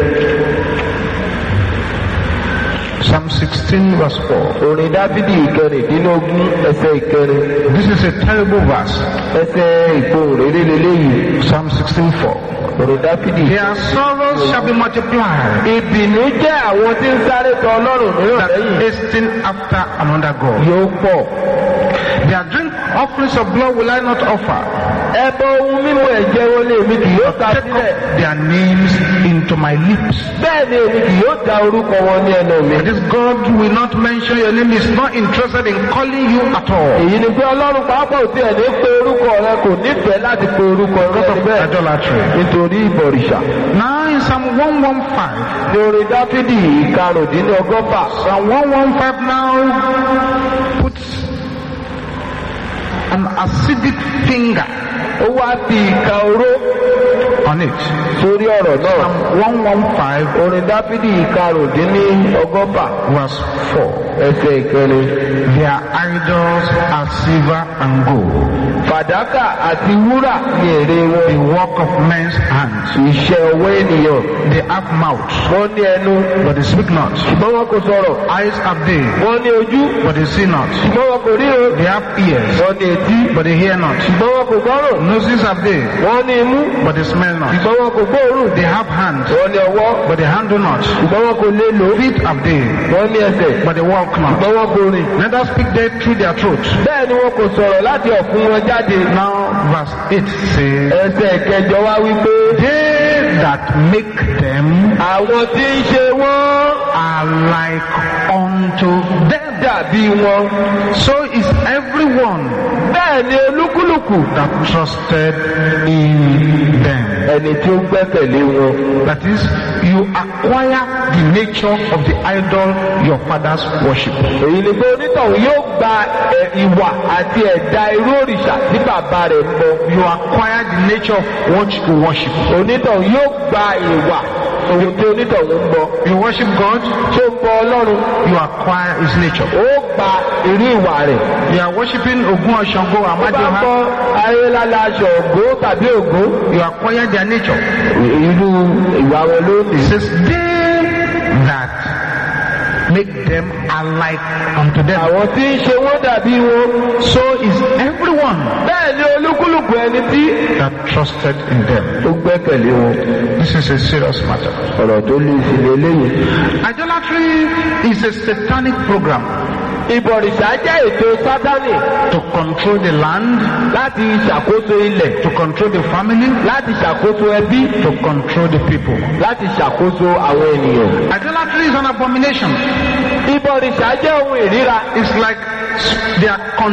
Psalm sixteen, verse four. orin Dáfídì ìkẹrìndínlógún ẹsẹ̀ ìkẹrin. This is a terrible verse. ẹsẹ̀ ìgbohùn rere lélẹ́yìí. Psalm sixteen, four. orin Dáfídì. Their sorrows shall be multiplied ìbínú jẹ́ àwọn tí ń sáré tọ Ọlọ́run mìíràn that lẹ́yìn. hasten after another God. yóò pọ̀. Their drink offerings of blood will I not offer. ẹbọ ohun mímu ẹ̀jẹ̀ wọn ni èmi kì yóò ta Take sílẹ̀. up their names into my lips. bẹ́ẹ̀ ni èmi kì yóò ta orúkọ wọn ní ẹnu mi. This God will not mention your name, is not interested in calling you at all. èyí ni pé Ọlọ́run pàápàá ò tiẹ̀ ní pé orúkọ rẹ kò nífẹ̀ẹ́ láti pe orúkọ rẹ Because of bẹ́ẹ̀ idolatry. nítorí ìbọ̀rìṣà. Now in Psalm one fifteen, ní orin Dáfídì ìkarùndínlọ́gọ́fà. Psalm one fifteen now puts an acidic finger ó wá fi ìka oró on it. sórí ọ̀rọ̀ náà. Psalm one fifteen, orin Dáfídì ìkarùndínlọ́gọ́fà verse four. ẹsẹ̀ ìkẹrin. Their idols are silver and gold, fàdákà àti wúrà ní èrè wọn. the work of men's hands. iṣẹ́ ọwọ́ ènìyàn. They have mouths, wọ́n ní ẹnu but they speak not. ṣùgbọ́n wọn kò sọ̀rọ̀. Eyes have they, wọ́n ní ojú but they see not. ṣùgbọ́n wọn kò ríran. They have ears, wọ́n ní etí but they hear not. ṣùgbọ́n wọn kò gbọ́ràn. Noses have they, wọ́n ní imú but they smell not. ṣùgbọ́n wọn kò gbóòórùn. They have hands, wọ́n ní ọwọ́ but they handle not. ṣùgbọ́n wọn kò lè lò ó. Feet have they, wọ́n ní ẹsẹ̀ but they walk not. ṣùgbọ́n wọn kò rìn. Neither speak they through their throat. bẹ́ẹ̀ ni wọn kò sọ̀rọ̀ láti ọ̀fun wọn jáde. Now verse eight says, ẹsẹ̀ kẹjọ wá wípé they that make them àwọn tí ń ṣe wọ́n are like unto them. dàbí wọn. So is everyone bẹ́ẹ̀ ni olúkúlùkù that trusted in them. ẹni tí ó gbẹ́kẹ̀lé wọn. That is, you acquire the nature of the idol your fathers worship. èyí ni pé onítọ̀hún yóò gba ẹ, ìwà àti ẹ̀dá irú òrìṣà tí bàbá rẹ̀ ń bọ. You acquire the nature of what you worship. onítọ̀hún yóò gba ìwà ohun tí onítọ̀hún ń bọ. You worship God, tó ń bọ Ọlọ́run you acquire his nature. ó gba irú ìwà rẹ̀. You are worshiping Ogun Oshango, ó bá Amadioha, bọ ayélálá aṣọ ògbó tàbí ògbó you acquire their nature. irú ìwà wọn ló ní. It says, they that make them alike unto them. àwọn tí ń ṣe wọ́n dàbí wọn. So is everyone bẹ́ẹ̀ ni olúkúlùkù ẹni tí that trusted in them. ó gbẹ́kẹ̀lé wọn. This is a serious matter. ọ̀rọ̀ tó lè fi lélẹ́yìn. Idolatry is a satanic program ìbọ̀rìṣà jẹ́ ètò Sátánì to control the land, láti ṣàkóso ilẹ̀, to control the family, láti ṣàkóso ẹbí, to control the people. láti ṣàkóso àwọn ènìyàn. Idolatry is an abomination. ìbọ̀rìṣà jẹ́ ohun ìríra. It's like they are contending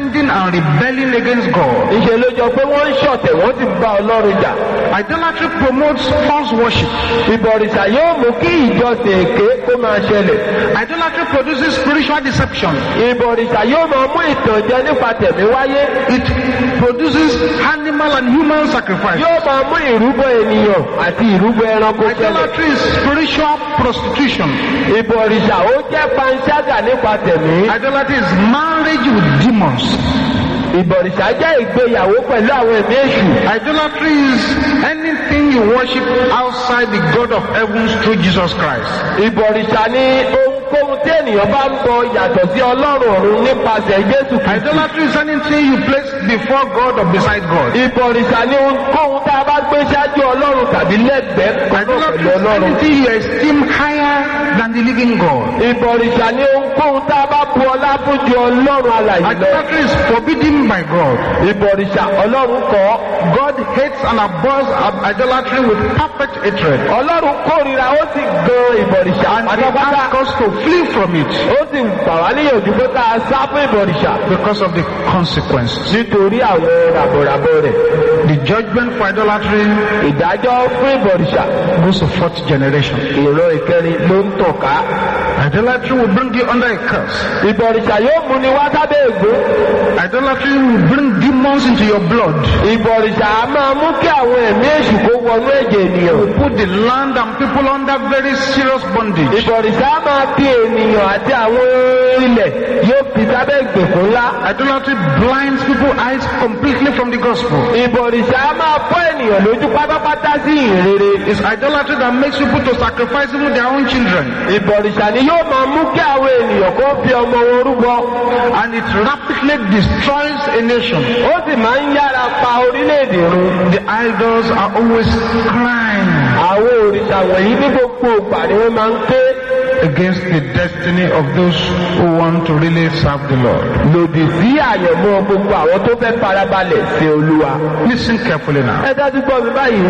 contending and rebelling against God. Ìṣe ló jọ pé wọ́n ń ṣọ̀tẹ̀ wọ́n sì ń bá Ọlọ́run jà. Idolatry promotes false worship. Ìbọ̀rìṣà yóò mú kí ìjọsìn èké kó máa ṣẹlẹ̀. Idolatry produces spiritual deception. Ìbọ̀rìṣà yóò máa mú ìtànjẹ nípa tẹ̀mí wáyé. It produces animal and human sacrifice. Yóò máa mú ìrúbọ ènìyàn àti ìrúbọ ẹranko ṣẹlẹ̀. Idolatry is spiritual prostitution. Ìbọ̀rìṣà ó jẹ́ panṣágà nípa tẹ̀mí. Idolatry is marriage with demons. Ìbọ̀rìṣà jẹ́ ìgbéyàwó pẹ̀lú àwọn ẹ̀mí èṣù. Idolatry is anything you worship outside the God of heavens through Jesus Christ. Ìbọ̀rìṣà ni ohunkóhun tí ènìyàn bá ń bọ yàtọ̀ sí Ọlọ́run ọ̀run nípasẹ̀ Jésù Kristi. Idolatry is anything you place before God or beside God. Ìbọ̀rìṣà ni ohunkóhun tá a bá gbé ṣáájú Ọlọ́run tàbí lẹ́gbẹ̀ẹ́ pẹ̀lú Idolatry is Ọlọ́run. anything you esteem higher than the living God. Ìbọ̀rìṣà ni ohunkóhun tá a bá bu ọlá fún ju Ọlọ́run alààyè lọ. Idolatry is forbidden by God. Ìbọ̀rìṣà Ọlọ́run kọ̀. God hates and abhors idolatry with perfect hatred. Ọlọ́run kórìíra ó sì gan ìbọ̀rìṣà And he pátápátá. asks us to flee from it Ó sì gbà wá níyànjú pé ká sá fún ìbọ̀rìṣà because of the consequences. nítorí àwọn ràbọ̀ràbọ̀ rẹ̀. The judgment for idolatry Ìdájọ́ fún ìbọ̀rìṣà goes to fourth generation. ìran ìkẹrin ló ń tàn ká. Idolatry will bring you under a curse. Ìbọ̀rìṣà yóò mú ni wá sábẹ́ ègún. Idolatry will bring demons into your blood. Ìbọ̀rìṣà á máa mú kí àwọn ẹ̀mí èṣù kó wọnú ẹ̀jẹ̀ ènìyàn. Will put the land and people under very serious bondage. Ìbọ̀rìṣà á máa fi ènìyàn àti àwọn ilẹ̀ yóò fi sábẹ́ ìgbèkùn ńlá. Idolatry blinds people's eyes completely from the gospel. Ìbọ̀rìṣà á máa fọ́ ènìyàn lójú pátápátá sí ìhìnrere. It's idolatry that makes people to sacrifice even their own children. Ìbọ̀rìṣà ni yóò máa mú kí àwọn ènìyàn kó fi ọmọ wọn rúbọ. And it rapidly destroys a nation. Ó sì máa ń yára pa orílẹ̀-èdè run. The idols are always crying Àwọn òrìṣà wọ̀nyí ní gbogbo ìgbà ni wọ́n máa ń ké against the destiny of those who want to really serve the Lord. lòdì sí àyẹ̀mọ́ gbogbo àwọn tó fẹ́ farabalẹ̀ sí Olúwa. Listen carefully now. Ẹ dájú gbọ́ mi báyìí.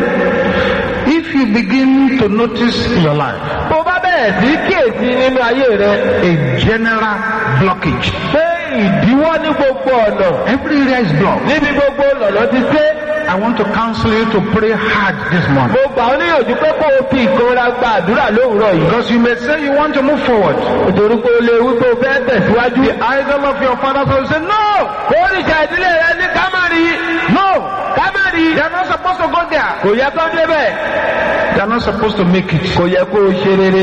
If you begin to notice in your life Bó bá bẹ̀rẹ̀ sí kíyèsí nínú ayé rẹ a general blockage, pé ìdíwọ́ ní gbogbo ọ̀nà every area is blocked. níbi gbogbo lọ̀nà ti ṣe. I want to counsel you to pray hard this morning. Mo gbà ọ́ níyànjú pé kó o fi ìkanra gba àdúrà lówùúrọ̀ yìí. Because you may say you want to move forward. Nítorí pé o lè wí pé o fẹ́ tẹ̀síwájú. The idol of your father will say, no, Oríṣà ìdílé rẹ ní kámárì. no, Kámárì. they are not supposed to go there. Kò yẹ kó débẹ̀. They are not supposed to make it. Kò yẹ kó o ṣe rere.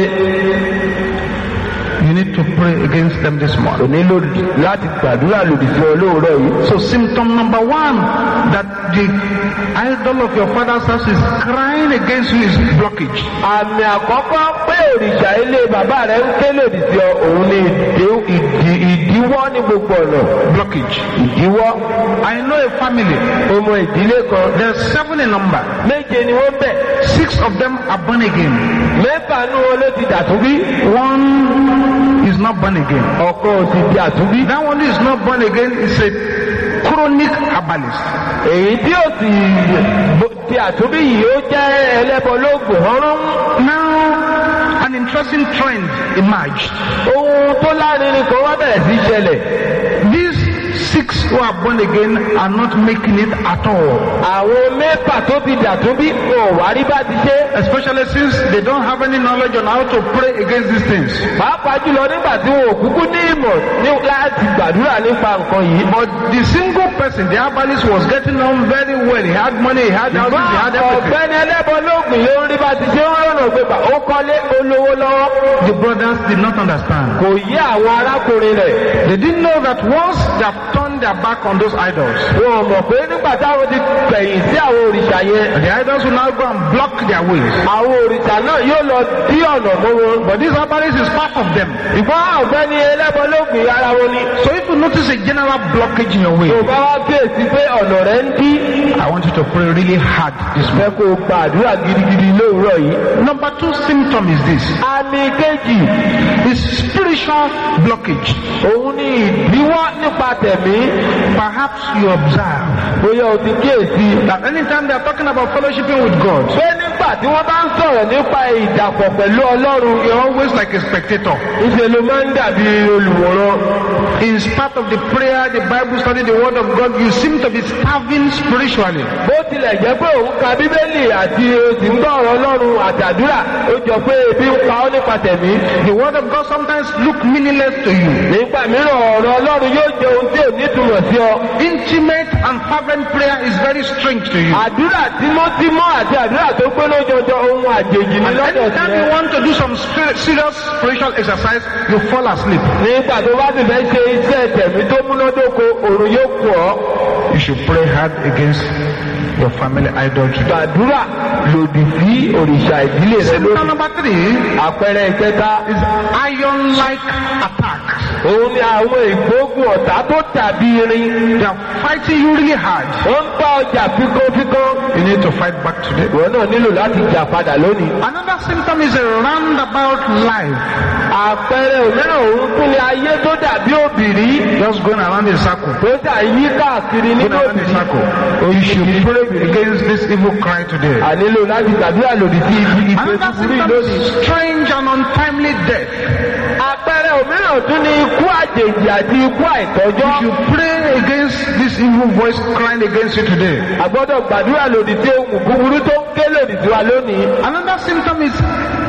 You need to pray against them this Kò morning. nílò láti gbàdúrà lòdì sí olóòrọ̀ yìí. So symptom number one that the idol of your father's house is crying against you is blockage. Àmì àkọ́kọ́ pé òrìṣà ilé bàbá rẹ̀ ń ké lòdì sí ọ, òun ni ìdí- ìdí- ìdíwọ́ ní gbogbo ọ̀nà. Blockage. Ìdíwọ́. I know a family. Ọmọ ìdílé kan. There's seven in number. Méje ni wọ́n bẹ̀. Six of them are born again. Mẹ́fà nú wọn ló ti dàtúbí. One is not born again. Ọ̀kan ò sì di àtúbí. That one is not born again is a chronic herbalist. Èyí tí ó sì di àtúbí yìí ó jẹ́ ẹlẹ́bọ lóògùn ọ̀rún. Now, an interesting trend emerged. Ohun tó lárinrin kan wá bẹ̀rẹ̀ sí ṣẹlẹ̀. These six who are born again are not making it at all. Àwọn mẹ́fà tó ti dàtúbí wọn ò wá rí bá ti ṣe. Especially since they don't have any knowledge on how to pray against these things. Pàápàá jùlọ nígbà tí wọn ò kúkú ní ìmọ̀ ní láti gbàdúrà nípa nǹkan yìí. But the single person, the herbalist, was getting on very well. He had money, he had houses, he had everything. Ọ̀gbẹ́ni ẹlẹ́bọ lóògùn yóò rí bá ti ṣe ń rọ̀nà gbégbà. Ó kọ́lé olówó lọ́wọ́. The brothers did not understand. Kò yé àwọn arákùnrin rẹ̀. They didn't know that once they have turned their back on those idols, Wọn ò mọ̀ pé nígbà táwọn ti pẹ̀yìn sí àwọn òrìṣà yẹn. the idols will now go and block their ways. Àwọn òrìṣà náà yóò lọ dí ọ̀nà mọ́ wọn. But this herbalist is part of them. Ìgbọ́n ọ̀gbẹ́ni ẹlẹ́bọ lóògùn ara wọn ni. So if you notice a general blockage in your way, Tó bá wá kíyèsí pé ọ̀nà rẹ̀ ń dí. I want you to pray really hard this Fẹ́ morning. kó o gba àdúrà gidigidi lóòrọ̀ yìí. Number two symptom is this. Àmì kejì. Is spiritual blockage. Òun ni ìdíwọ́ nípa tẹ̀mí. Perhaps you observe Bóyá o ti kíyèsí. that anytime they are talking about fellowshipping with God, Pé nígbà tí wọ́n bá ń sọ̀rọ̀ nípa ìdàpọ̀ pẹ̀lú Ọlọ́run, you're always like a spectator. ìṣe ló máa ń dàbí olùwòran. In spite of the prayer, the Bible study, the word of God, you seem to be starving spiritually. Bó tilẹ̀ jẹ́ pé òun ka Bíbélì àti òsì ń gbọ́ ọ̀rọ̀ Ọlọ́run àtàdúrà, ó jọ pé ebi ń pa ọ́ nípa tẹ̀mí. The word of God sometimes look meaningless to you. Nígbà mìíràn ọ̀rọ̀ Ọlọ́run yóò jẹ ohun tí ò nítumọ̀ sí ọ. Intimate and fervent prayer is very strange to you. Àdúrà tímọ́tímọ́ àti àdúrà tó pé lójoojọ ohun àjèjì ní And lọ́dọ̀ anytime you sí ẹ. want to do some spirit, serious spiritual exercise, you fall asleep. Nígbà tó bá sì fẹ́ ṣe iṣẹ́ tẹ̀mí tó múnádóko, òrùn yóò kù ọ́. You should pray hard against your family idol today. Gbàdúrà lòdì sí òrìṣà ìdílé rẹ Symptom lónìí. number three Àpẹẹrẹ ìkẹta. is iron-like attack. Òun ni àwọn ìgbógun ọ̀tá tó tàbí irin. They are fighting you really hard. Wọ́n ń bá ọjà fíkọ́fíkọ́. You need to fight back today. Ìwọ náà nílò láti jà padà lónìí. Another symptom is a roundabout life. Àpẹẹrẹ òmíràn òun tún ni ayé tó dàbí òbìrí. Just going around in circle. Tó dà yí káàkiri Going nínú around in òbìrí. circle. Oh, you should pray against this evil cry today. A nílò láti gbàdúrà lòdì sí ibi ìpè Another búburú symptom lónìí. is strange and untimely death. Àpẹẹrẹ òmíràn tún ni ikú àjèjì àti ikú àìtọ́jọ́. You should pray against this evil voice crying against you today. A gbọ́dọ̀ gbàdúrà lòdì sí ohun búburú tó ń ké lòdì sí wa lónìí. Another symptom is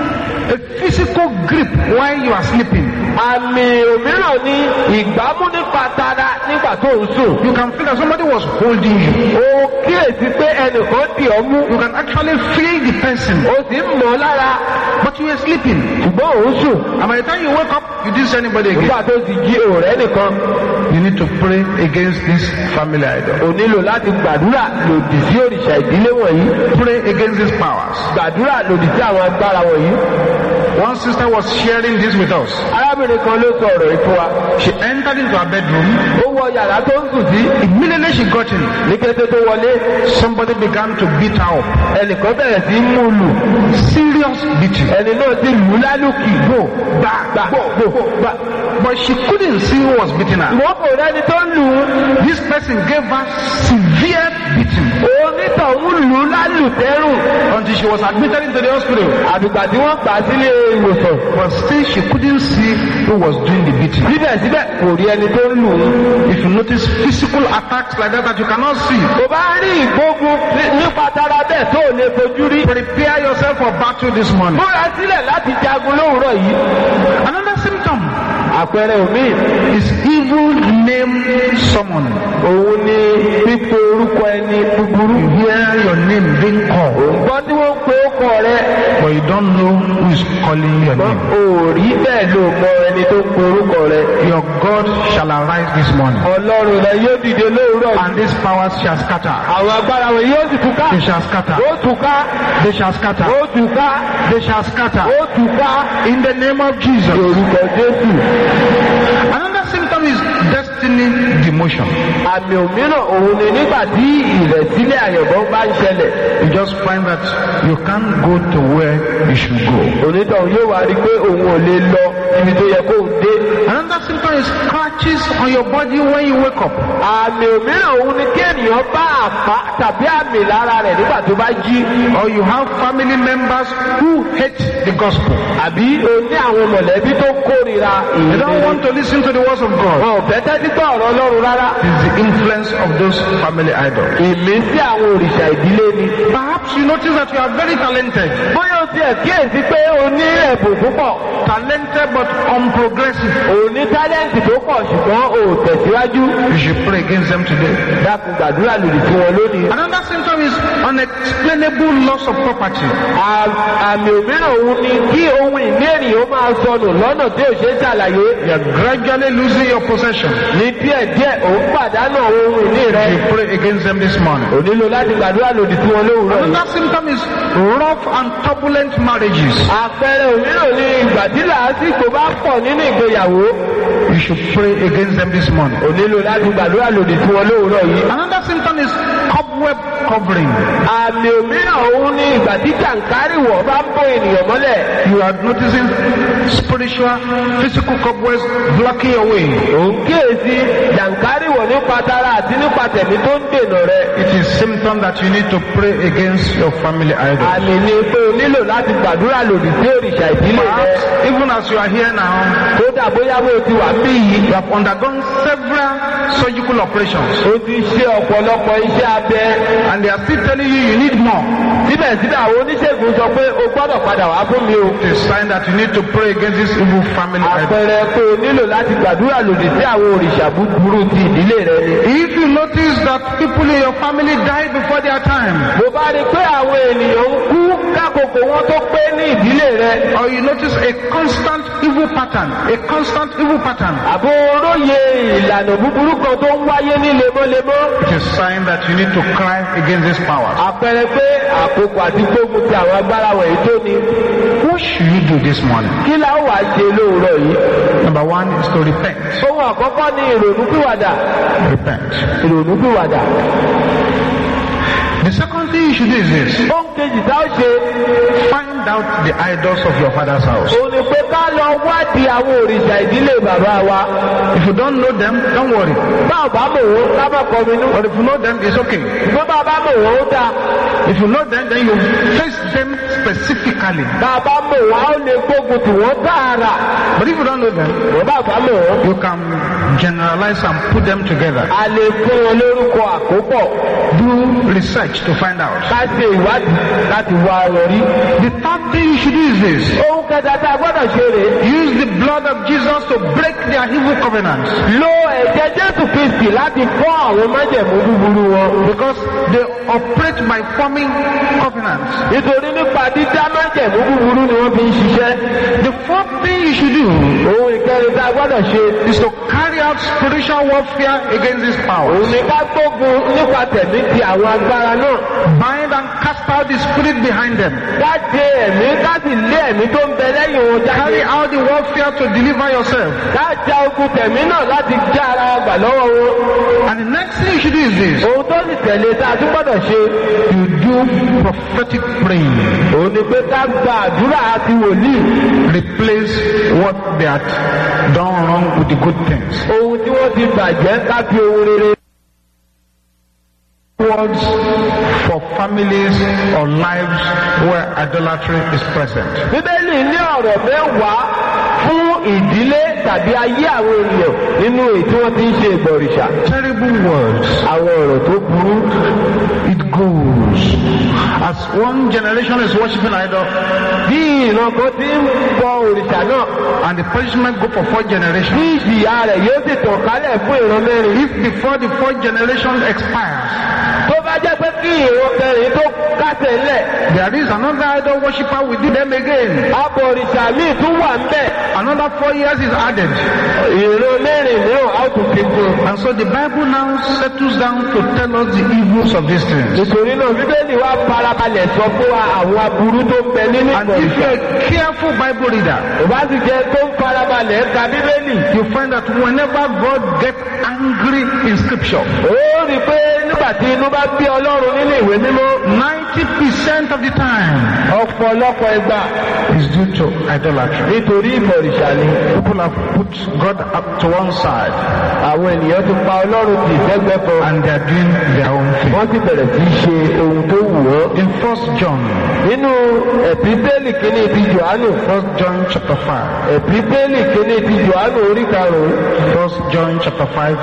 a physical grip while you are sleeping. Àmì òmíràn ni ìgbámú nípa tara nígbà tó ń sùn. You can feel that somebody was holding you. O kíyèsí pé ẹnìkan dì ọ́ mú. You can actually feel the person, O sì ń mọ̀ ọ́ lára. but you were sleeping. Ṣùgbọ́n òun sùn. And by the time you wake up, you didn't see anybody again. Nígbà tó ti jí òrẹ́ nìkan. You need to pray against this family idol. O nílò láti gbàdúrà lòdì sí òrìṣà ìdílé wọ̀nyí. Pray against these powers. Gbàdúrà lòdì sí àwọn agbára wọ̀nyí. One sister was sharing this with us. Arábìnrin kan ló sọ ọ̀rọ̀ yìí fún wa. She entered into her bedroom. Ó wọ yàrá tó ń sùn sí. Immediately she got in, Ní kété tó wọlé, somebody began to beat her up. ẹnìkan bẹ̀rẹ̀ sí í mú un lù. Serious beating. Ẹni náà ti lù ú lálùkì. Go, Gbà gbà gbò gbà. but she couldn't see who was beating her. Wọ́n kò rẹ́ni tó ń lù ú. This person gave her severe beating Onítọ̀hún lù ú lálùtẹ́rùn. until she was admitted into the hospital. Àbìgbà tí wọ́n gbà á sílé ìwòsàn. But still she couldn't see who was doing the beating. Síbẹ̀síbẹ̀ kò rí ẹni tó ń lù ú. If you notice physical attacks like that that you cannot see, Kò bá rí ìgbógun nípa tara bẹ́ẹ̀ tó ò lè fojú rí. prepare yourself for battle this morning. Múra sílẹ̀ láti jagun lówùúrọ̀ yìí. Another symptom Àpẹẹrẹ òmíì. is evil name summon. Òun ni pípe orúkọ ẹni búburú. You hear your name being called, Òǹgbọ́n tí wọ́n ń pe ókọ rẹ̀. but you don't know who is calling your name. Ò rí bẹ́ẹ̀ ló mọ ẹni tó ń pe orúkọ rẹ̀. Your God shall arise this morning, Ọlọ́run rẹ̀ yóò dìde lówùúrọ̀ yìí. and these powers shall scatter. Àwọn agbára wọn yóò sì túká. They shall scatter. Ó túká. They shall scatter. Ó túká. They shall scatter. Ó túká. In the name of Jesus. Orúkọ Jésù. Another symptom is destiny demotion. Àmì òmíràn òun ni nígbà tí ìrẹ̀sílẹ̀ àyẹ̀bọ̀ bá ń ṣẹlẹ̀. You just find that you can't go to where you should go. Onítọ̀hún yóò wá rí pé òun ò lè lọ ibi tó yẹ kó ń dé. Another symptom is scratches on your body when you wake up. Àmì òmíràn òun ni kí ènìyàn bá àpá tàbí àmì lára rẹ̀ nígbà tó bá jí. Or you have family members who hate the gospel. Àbí o ní àwọn mọ̀lẹ́bí tó kórìíra They don't ìrere. want to listen to the words of God. Wọn ò fẹ́ tẹ́tí gbọ́ ọ̀rọ̀ Ọlọ́run rárá. It's the influence of those family idols. Ìmísí àwọn òrìṣà ìdílé ni. Perhaps you notice that you are very talented. Bóyá o tiẹ̀ kíyèsí pé o ní ẹ̀bùn púpọ̀. Talented but unprogressive. O ní tálẹ́ǹtì tó pọ̀ ṣùgbọ́n o ò tẹ̀síwájú. You should pray against them today. Dákun gbàdúrà lòdì fún wọn lónìí. Another symptom is unexplainable loss of property. À- Àmì òmíràn òun ni kí ohun ìní ènìyàn máa sọnù lọ́nà tí ò ṣe é ṣàlàyé. You are gradually losing your possession. Ní díẹ̀díẹ̀ òun pàdánù àwọn ohun ìní rẹ̀. You pray against them this morning. O nílò láti gbàdúrà lòdì fún wọn lówùúrọ̀ yìí. Another symptom is rough and turbulent marriages. Àpẹẹrẹ òmíràn ni ìgbà tí làásìgbò bá pọ̀ nínú ìgbéyàwó. You should pray against them this morning. O nílò láti gbàdúrà lòdì fún wọn lówùúrọ̀ yìí. Another symptom is covenant cobweb covering. Àmì òmíràn òun ni ìgbà tí jàǹkárìwọ̀ bá ń bó ènìyàn mọ́lẹ̀. You are noticing spiritual, physical cobwebs blocking your way. Òun kíyèsí jàǹkárìwọ̀ nípa tara àti nípa tẹ̀mí tó ń dènà rẹ̀. It is symptom that you need to pray against your family idol. Àmì ni pé o nílò láti gbàdúrà lòdì sí òrìṣà ìdílé rẹ. Perhaps even as you are here now, Kódà bóyá bó ti wà bí yìí. you have undergone several surgical operations. O ti ṣe ọ̀pọ̀lọpọ̀ iṣẹ́ abẹ. And they are still telling you you need more. Síbẹ̀síbẹ̀ àwọn oníṣègùn sọ pé o gbọ́dọ̀ padà wá fún mi o. It is a sign that you need to pray against this evil family idol. Àpẹẹrẹ pé o nílò láti gbàdúrà lòdì sí àwọn òrìṣà búburú ti ìdílé rẹ ni. If you notice that people in your family die before their time, Mo bá rí pé àwọn ènìyàn ń kú kákòókò wọn tó pé ní ìdílé rẹ. or you notice a constant evil pattern, a constant evil pattern, Àbò oróye ìlànà búburú kan tó ń wáyé ní lemọ́lemọ́. it is a sign that you need to cry against these powers. Àpẹẹrẹ pé àkókò àti gbógun ti àwọn agbára wọ̀nyí tó ni. What should you do this morning? Kí la ó wàá ṣe lóòrọ̀ yìí? Number one is to repent. Ohun àkọ́kọ́ ni ìrònúpìwàdà. Repent. Ìrònúpìwàdà. The second thing you should do is this. Ohun kejì tá ó ṣe. Find out the idols of your father's house. Òun ni pé ká lọ wádìí àwọn òrìṣà ìdílé bàbá wa. If you don't know them, don't worry. Bá ò bá mọ̀ wọ́n ká má kọ́ mi nú. But if you know them, it's okay. Ṣùgbọ́n bá a bá mọ̀ wọ́n ó dáa. If you know them, then you face them specifically. Bá a bá mọ̀ wọ́n á lè gbógun tì wọ́n tààrà. But if you don't know them, Wọ́n bá a bá mọ̀ wọ́n. you can generalize and put them together. A lè fún wọn lórúkọ àkópọ̀. Do research to find out. Ká ṣe ìwádìí láti wá wọn rí. The third thing you should do is this. Ohun kẹta tá a gbọ́dọ̀ ṣe rèé. Use the blood of Jesus to break their evil covenants. Lo ẹ̀jẹ̀ Jésù Kristi láti fọ́ àwọn májẹ̀mú búburú wọn. Because they operate by forming covenants. Nítorí nípa dídá májẹ̀mú búburú ni wọ́n fi ń ṣiṣẹ́. The fourth thing you should do Ohun ìkẹrin tá a gbọ́dọ̀ ṣe. is to carry out spiritual warfare against these Òun powers. ni ká gbógun nípa tẹ̀mí ti àwọn agbára náà. Bind and cast out the spirit behind them. Ká de ẹ̀mí ká sì lé ẹ̀mí tó ń bẹ lẹ́yìn wọn jáde. Carry out the warfare to deliver yourself. Ká ja ogun tẹ̀mí náà láti já ara wa gbà lọ́wọ́ wọn. And the next thing you should do is this. Ohun tó sì tẹ̀lé tá a tún gbọ́dọ̀ ṣe. You do prophetic praying. Òun ni pé ká gba àdúrà àti wòlíì. Replace what they had done wrong with the good things. Ohun tí wọ́n ti bàjẹ́ ká fi ohun rere. Words for families or lives where idolatry is present. Bíbélì ní ọ̀rọ̀ mẹ́wàá fún ìdílé tàbí ayé àwọn ènìyàn nínú èyí tí wọ́n ti ń ṣe ìbọ̀rìṣà. Terrible words. Àwọn ọ̀rọ̀ tó burú. It goes. As one generation is worshiping idol, Bí ìran kan ti ń bọ òrìṣà náà, and the punishment go for four bí generations. ìjìyà rẹ̀ yóò sì tàn kálẹ̀ fún ìran mẹ́rin. If before the fourth generation expires, Tó bá jẹ́ pé kí ìran kẹrin tó kásẹ̀ ńlẹ̀, there is another idol worshipper within them again. abọ̀rìṣà míì tún wà ń bẹ̀. Another four years is added. Ìran mẹ́rin mìíràn á tún fi kún. And so the Bible now settles down to tell us the evils of these things. Nítorí náà Bíbélì wá farabalẹ̀ sọ fún wa àwọn aburú tó ń bẹ nínú And if ìbọ̀rìṣà. you're a careful Bible reader, Ìbá sì jẹ́ tó ń farabalẹ̀ ka Bíbélì. you find that whenever God gets angry in scripture, Ó rí i pé nígbà tí inú bá bí Ọlọ́run nínú ìwé mímọ́, ninety percent of the time ọ̀pọ̀lọpọ̀ ìgbà is due to idolatry. nítorí ìbọ̀rìṣà ni. People have put God up to one side Àwọn ènìyàn ti pa Ọlọ́run tì sẹ́gbẹ́ kan. and they are doing their own thing. Wọ́n sì bẹ̀rẹ̀ sí í ṣe ohun tó wù wọ́n. In First John, Nínú ẹ̀písẹ́lì kìíní ti Jòhánù. First John chapter five, Ẹ̀písẹ́lì kìíní ti Jòhánù orí karùn-ún. First John chapter five,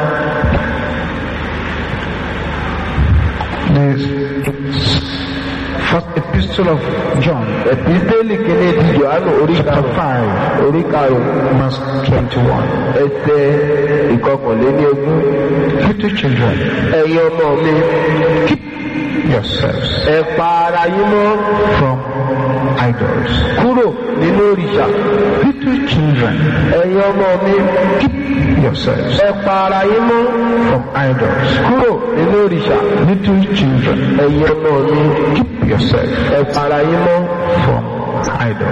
the first epistle of John, Ẹ̀písẹ́lì kìíní ti Jòhánù orí chapter karùn-ún. five, Orí karùn-ún. verse twenty-one. Ẹsẹ̀ ìkọkànléníogún. Little children, Ẹ̀yin ọmọ mi, keep yourselves ẹ pa ara yín mọ́ from idols. kúrò nínú òrìṣà. Little children, Ẹ̀yin ọmọ mi, keep yourselves ẹ pa ara yín mọ́ from idols. kúrò nínú òrìṣà. Little children, Ẹ̀yin ọmọ mi, keep yourselves ẹ pa ara yín mọ́ from idols. kúrò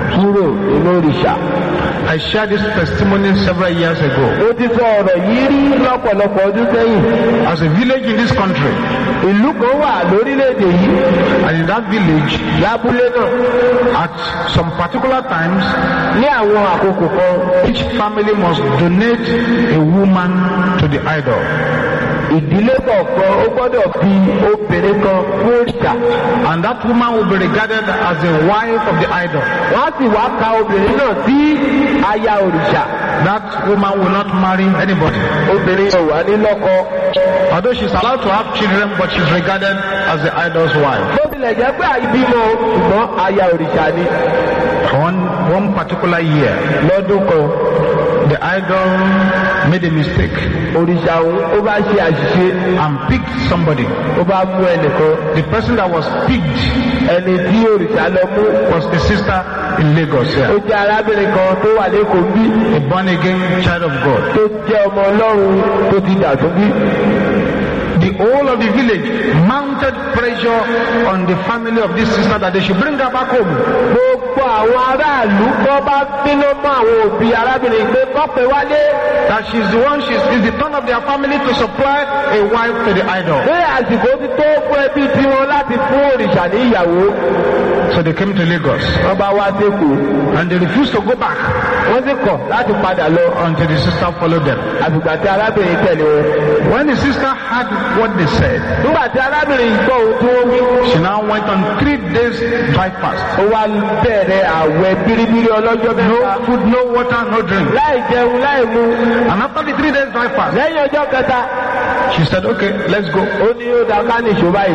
kúrò nínú òrìṣà. I shared this testimony several years ago. Mo ti sọ ọ̀rọ̀ yìí rí lọ́pọ̀lọpọ̀ ọdún sẹ́yìn. As a village in this country, Ìlú kan wà lórílẹ̀‐èdè yìí. and in that village, Lábúlé náà. at some particular times, Ní àwọn àkókò kan. each family must donate a woman to the idol. Ìdílé kọ̀ọ̀kan ó gbọ́dọ̀ fi obìnrin kan fún òrìṣà. And that woman will be regarded as the wife of the idol. Wọ́n á sì wá ka obìnrin náà sí aya òrìṣà. That woman will not marry anybody. Obìnrin yóò wá ní lọ́kọ. Although she's allowed to have children, but she's regarded as the idol's wife. Bó tilẹ̀ jẹ́ pé àìbímọ ṣùgbọ́n aya òrìṣà ni. One, one particular year, Lọ́dún kan, the idol made a mistake òrìṣà òun ó bá ṣe àṣìṣe. and picked somebody. Ó bá mú ẹnìkan. The person that was picked Ẹni tí òrìṣà lọ mú. was a sister in Lagos Ó here, jẹ́ arábìnrin kan tó wà lẹ́kọ̀ọ́ bí. a born again child of God. Tó jẹ́ ọmọ Ọlọ́run tó ti dàtún bí. The whole of the village mounted pressure on the family of this sister that they should bring her back home. Gbogbo àwọn aráàlú kọ́ bá bínú mọ́ àwọn òbí arábìnrin pé kọ́pẹ́ wálé. That she's the one, she's it's the turn of their family to supply a wife to the idol. Pé àsìkò ti tó fún ẹbí tiwọn láti fún òrìṣà ní ìyàwó. So they came to Lagos Wọ́n bá wá sékòó. and they refused to go back Wọ́n sì kọ̀ láti padà lọ. until the sister followed them. Àfìgbà tí arábìnrin tẹ̀lé wọn. When the sister heard what they said, Nígbà tí arábìnrin yìí gbọ́ ohun tí wọ́n wí. she now went on three days dry fast. Ó wá bẹ̀rẹ̀ àwẹ̀ bíríbírí ọlọ́jọ́ mẹ́ta. No food, no water, no drink. Láì jẹun láì mu. And after the three days dry fast, Lẹ́yìn ọjọ́ kẹta, she said, okay, let's go. ó ní ó dá ká nìṣó báyìí.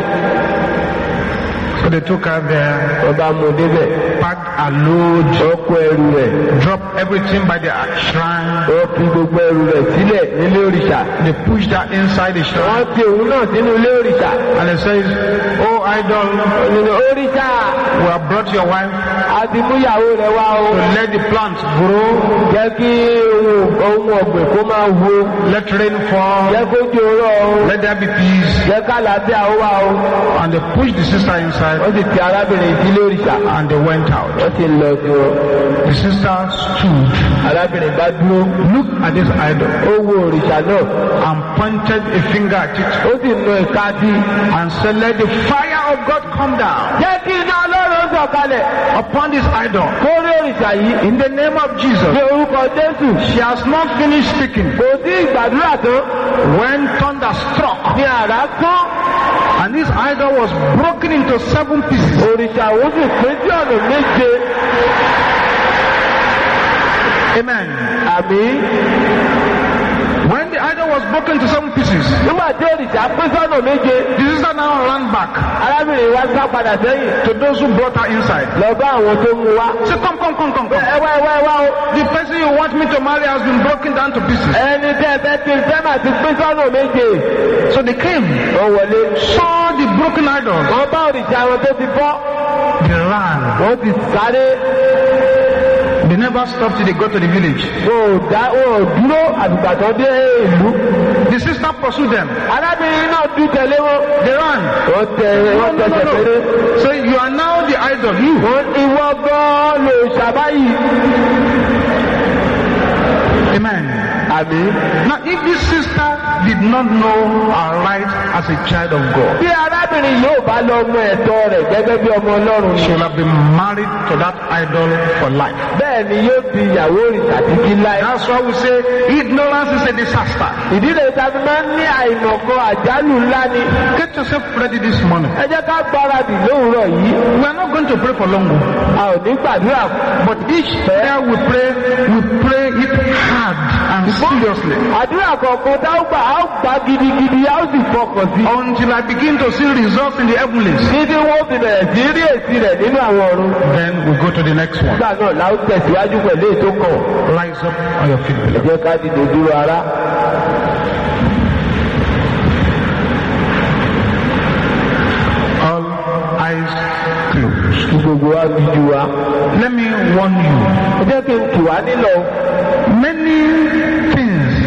So they took her there, Wọ́n bá mú un débẹ̀. packed a load, Ó kó ẹrù rẹ̀. dropped everything by the shrine. Ó fi gbogbo ẹrù rẹ̀ sílẹ̀ nílé òrìṣà. They pushed her inside the Wọ́n shrine. fi òun náà sínú ilé òrìṣà. And they says, oh idol, Nínú òrìṣà, we have brought your wife àti múyàwó rẹ̀ wá o. to let the plants grow, Jẹ́ kí ohun ọ̀gbìn kó máa wo. let rain fall, Jẹ́ kó jò rọ̀ o. let there be peace. Jẹ́ ká làbíà ó wà o. And they pushed the sister inside Wọ́n sì ti arábìnrin ìdílé òrìṣà. and they went out. Wọ́n sì lọ sí wọn. The sister stood, Arábìnrin bá dúró. looked at this idol Ó wo òrìṣà náà. and pointed a finger at it Ó sì nu ìka sí i. and said, let the fire of God come down Jẹ́ kí iná Ọlọ́run sọ̀kalẹ̀. upon this idol. Kórè òrìṣà yìí. In the name of Jesus. Ní orúkọ Jésù. She has not finished speaking Kò sí ìgbàdúrà tán. when thunder struck Ní àrá kán. and this idol was broken into seven pieces. Òrìṣà òun sì pín sí ọ̀nà méje. Amen. Àmín. When the idol was broken into seven pieces, Nígbà tí òrìṣà pín sọ́nà méje. the sister now ran back Arábìnrin wa sá padà sẹ́yìn. to those who brought her inside. Lọ bá àwọn tó mú wá. Say, come, come, come, come, come. Ẹ wá ẹ wá ẹ wá o. The person you want me to marry has been broken down to pieces. Ẹni tẹ́ ẹ fẹ́ ti fẹ́ mà ti pín sọ́nà méje. So they came, Wọ́n wọlé. saw the broken idol. Wọ́n bá òrìṣà wọn tó ti fọ́. They ran. Wọ́n ti sáré. They never stopped till they got to the village. Wọn ò dá wọn ò dúró àtìgbà tó dé ìlú. The sister pursued them. Arábìnrin náà dún tẹ̀lé wọn. They ran. Wọ́n tẹ No, wọ́n no, tẹsẹ̀ no, péré. no. So you are now the idol. You. Wọ́n ìwọ gan-an lò ṣàbáyì. Amen. Àmín. Now, if this sister did not know her right as a child of God, Bí arábìnrin yóò bá lọ mọ ẹ̀tọ́ rẹ̀ gẹ́gẹ́ bí ọmọ Ọlọ́run she ni. will have been married to that idol for life. Bẹ́ẹ̀ ni yóò di ìyàwó òrìṣà títí láì. That's why we say ignorance is a disaster. Ìdílé tàbí máa ń ní àìmọ̀kan àjálù ńlá ni. Get yourself ready this morning. Ẹ jẹ́ ká gbáradì lówùúrọ̀ yìí. We are not going to pray for long, A ò ní gbàdúrà but each prayer we pray, we pray it hard and seriously àdúrà kọ̀ọ̀kan tá ó gbà á ó gbà gidigidi á ó sì fọkàn sí. until I begin to see results in the heavenlies. Títí wọ́n fi bẹ̀rẹ̀ sí rí èsì rẹ̀ nínú àwọn ọ̀run. Then we go to the next one. Nígbà náà la ó tẹ̀síwájú pẹ̀lú ètò kan. Rise up on your feet, Ẹ beloved. jẹ́ ká dìde dúró ara. All eyes closed. Kí gbogbo wa fi ju wa. Let me warn you. Ẹ jẹ́ kí n tù wá nílọ. Many things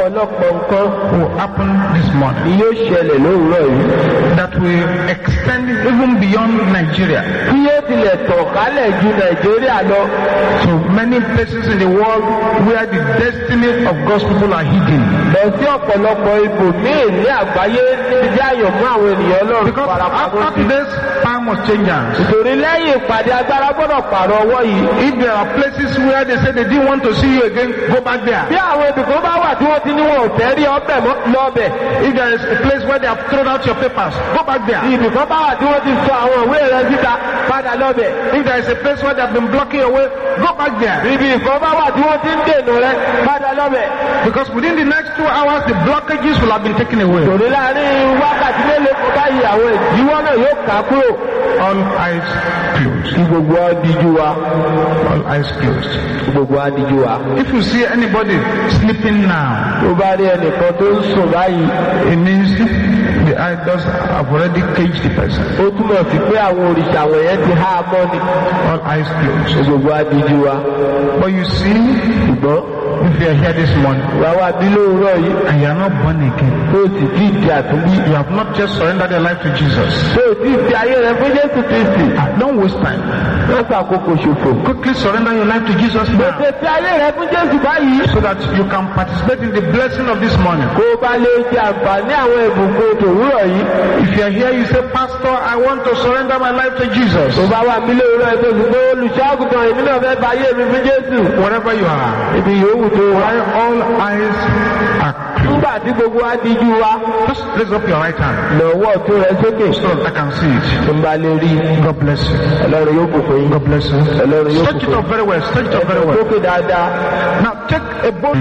ọ̀pọ̀lọpọ̀ nǹkan will happen this morning ni yóò ṣẹlẹ̀ lówùúrọ̀ yìí. that will extend even beyond Nigeria Tí yóò tilẹ̀ tàn kálẹ̀ ju Nàìjíríà lọ. to many places in the world where the destiny of God's people are hidden. Lọ sí ọ̀pọ̀lọpọ̀ ibò míì ní àgbáyé níbi tí àyàn mú àwọn ènìyàn Ọlọ́run Because farapamọ́ after sí. today's time must change hands. Nítorí lẹ́yìn ìpàdé agbára gbọ́dọ̀ pààrọ̀ ọwọ́ yìí. If there are places where they say they didn't want to see you again, go back there. Bí àwọn ibùkún bá wà tí wọ́n ti ní wọn ò fẹ́ rí ọbẹ̀ mọ́ lọ́bẹ̀. If there is a place where they have thrown out your papers, go back there. Ibùkún bá wà tí wọ́n ti sọ àwọn ìwé rẹ síta padà lọ́bẹ̀. If there is a place where they have been blocking your way, go back there. Ibi ìkọ́ bá wà tí wọ́n ti ń dènà rẹ padà lọ́bẹ̀. Because within the next two hours, the blockages will have been taken away. Torí láàrin wákàtí mélòó kan báyìí àwọn ìdíwọ́ náà yóò kà á kúrò. All eyes closed. Kí gbogbo wa díjú wa. All eyes closed. Kí gbogbo wa díjú wa. If you see anybody sleeping now, Tó bá rí ẹnìkan tó ń sùn báyìí, it means the idols have already caged the person. ó túmọ̀ sí pé àwọn òrìṣà wọ̀nyẹn ti há a mọ́ ni. All eyes Kí closed. gbogbo wa díjú wa. But you see, Ṣùgbọ́n if you are here this morning wà wá bí lóòrọ̀ yìí and you are not born again, tó o sì tí ì di àtúnbí. you have not just surrendered your life to Jesus. Tó o tí ì fi ayé rẹ fún Jésù Kristi. Ah, don't waste time. Wọ́n fàkókò ṣòfò. Quickly surrender your life to Jesus now Tètè fi ayé rẹ fún Jésù báyìí. so that you can participate in the blessing of this morning. Kó o bá lè jẹ àǹfààní àwọn ìbùkún tòwúrọ̀ yìí. If you are here, you say, Pastor, I want to surrender my life to Jesus. Tó bá wà mí lóòrọ̀ ẹ̀ tó sì pé olùṣọ́àgùtàn èmi náà fẹ́ bá ayé mi fún Jésù. Wherever you are, Ibi yòówù tó wà. while all eyes are closed, Nígbà tí gbogbo wa díjú wa, just raise up your right hand lọ́wọ́ tó rẹ sókè. so that I can see it. Tó ń bá lè rí. God bless you. Ọlọ́run yóò bùkún yín. God bless you. Ọlọ́run yóò Stretch it bùkún up very well. Stretch it up very yín. well. Sókè dáadáa. Now take a bold.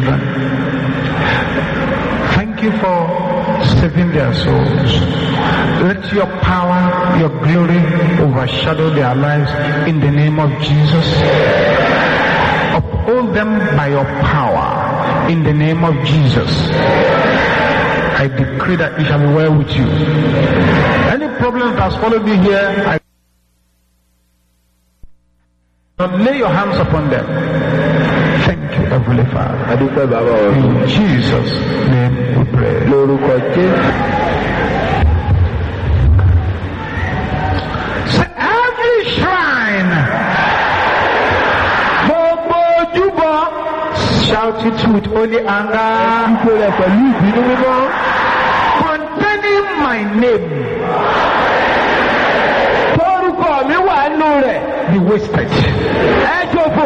Thank you for saving their souls. Let your power, your glory overshadow their lives in the name of Jesus. Uphold them by your power in the name of Jesus. I decree that it shall be well with you. Any problem that has followed you here, I lay your hands upon them. Thank you, Heavenly Father. Adúpẹ́ bàbá wa. In Jesus' name we pray. Lórúkọ Jésù. Say every shrine, Gbogbo ojúbọ. shout it with holy anger, Ipò rẹ̀ pẹ̀lú ìbínú mímọ́. containing my name, Tórúkọ mi wà nù rẹ̀. be wasted. Ẹ jòfò.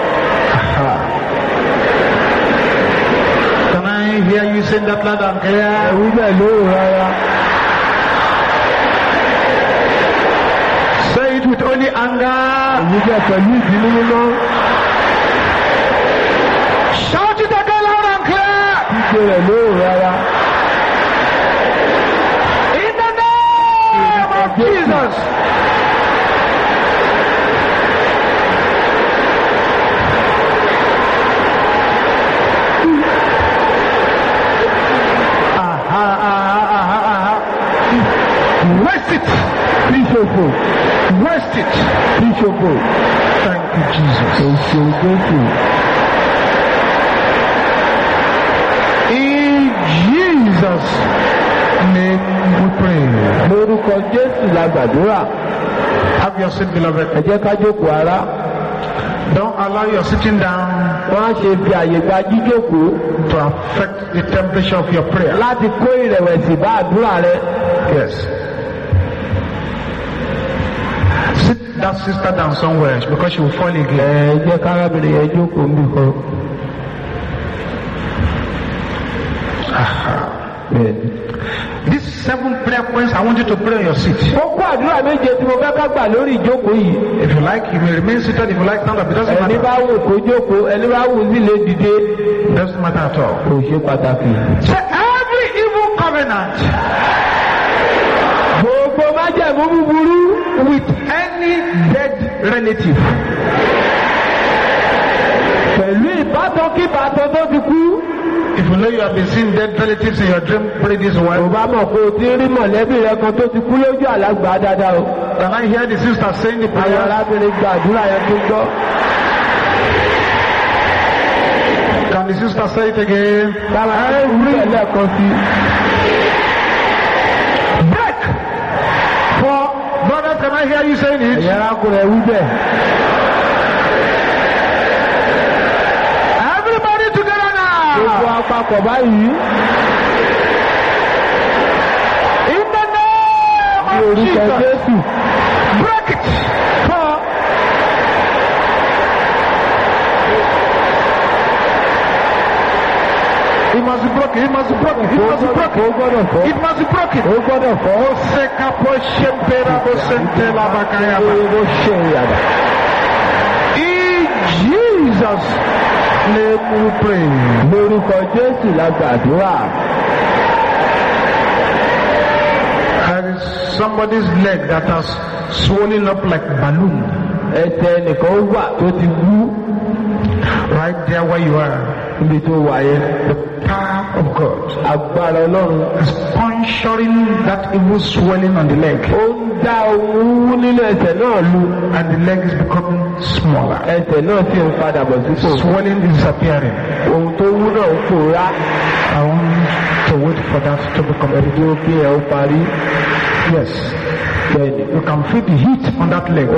Can I hear you say that loud and clear? Ẹ̀wí bẹ́ẹ̀ lóòrùn rárá. Say it with holy anger. Ẹ̀wí bẹ́ẹ̀ pẹ̀lú ìbínú mímọ́. Shout it again loud and clear. Ipò rẹ̀ lóòrùn rárá. In the name of Jesus. Aha, aha, aha, aha. Waste it. Bíṣọ̀pù. Waste it. Bíṣọ̀pù. Thank you, Jesus. Èsì Jésù. In Jesus' name we pray. Lórúkọ Jésù la gbàdúrà. Have your seat, beloved. Ẹ jẹ́ ká jókòó ara. Don't allow your sitting down Wọ́n á ṣe fi àyè gba jíjókòó to affect the temperature of your prayer. láti kó ìrẹ̀wẹ̀sì bá àdúrà rẹ. Yes. Sit that sister down somewhere because she will fall Ẹ again. jẹ́ kárábìnrin yẹn jókòó níbì kan. Bẹ́ẹ̀ni. These seven prayer points, I want you to pray on your seat. Kókó àdúrà méje tí mo fẹ́ ká gbà lórí ìjókòó yìí. If you like, you may remain seated. If you like, stand up. It doesn't Ẹni bá matter. wù kó jókòó, ẹni bá wù sí lè dìde. It doesn't matter at all. Kò ṣe pàtàkì. Say every evil covenant Gbogbo májẹ̀mú búburú with any dead relative pẹ̀lú ìbátan kí ìbátan tó ti kú. If you know you have been seeing dead relatives in your dream, pray this Kò one. bá mọ̀ pé o ti rí mọ̀lẹ́bí rẹ kan tó ti kú lójú àlágbà dáadáa o. Can I hear the sister saying the Àwọn prayer? arábìnrin gba àdúrà yẹn tó gbọ́. Can the sister say it again. Every break. For brothers, can I hear you saying it? Everybody together now. In the name of Jesus. Break it. For It must be broken. It must be broken. It must be broken. It must be broken. In Jesus' name we pray. There is somebody's leg that has swollen up like balloon. Right there where you are. The power of God is puncturing that evil swelling on the leg. And the leg is becoming smaller. Swelling is disappearing. I want to wait for that to become completed. Yes. You can feel the heat on that leg.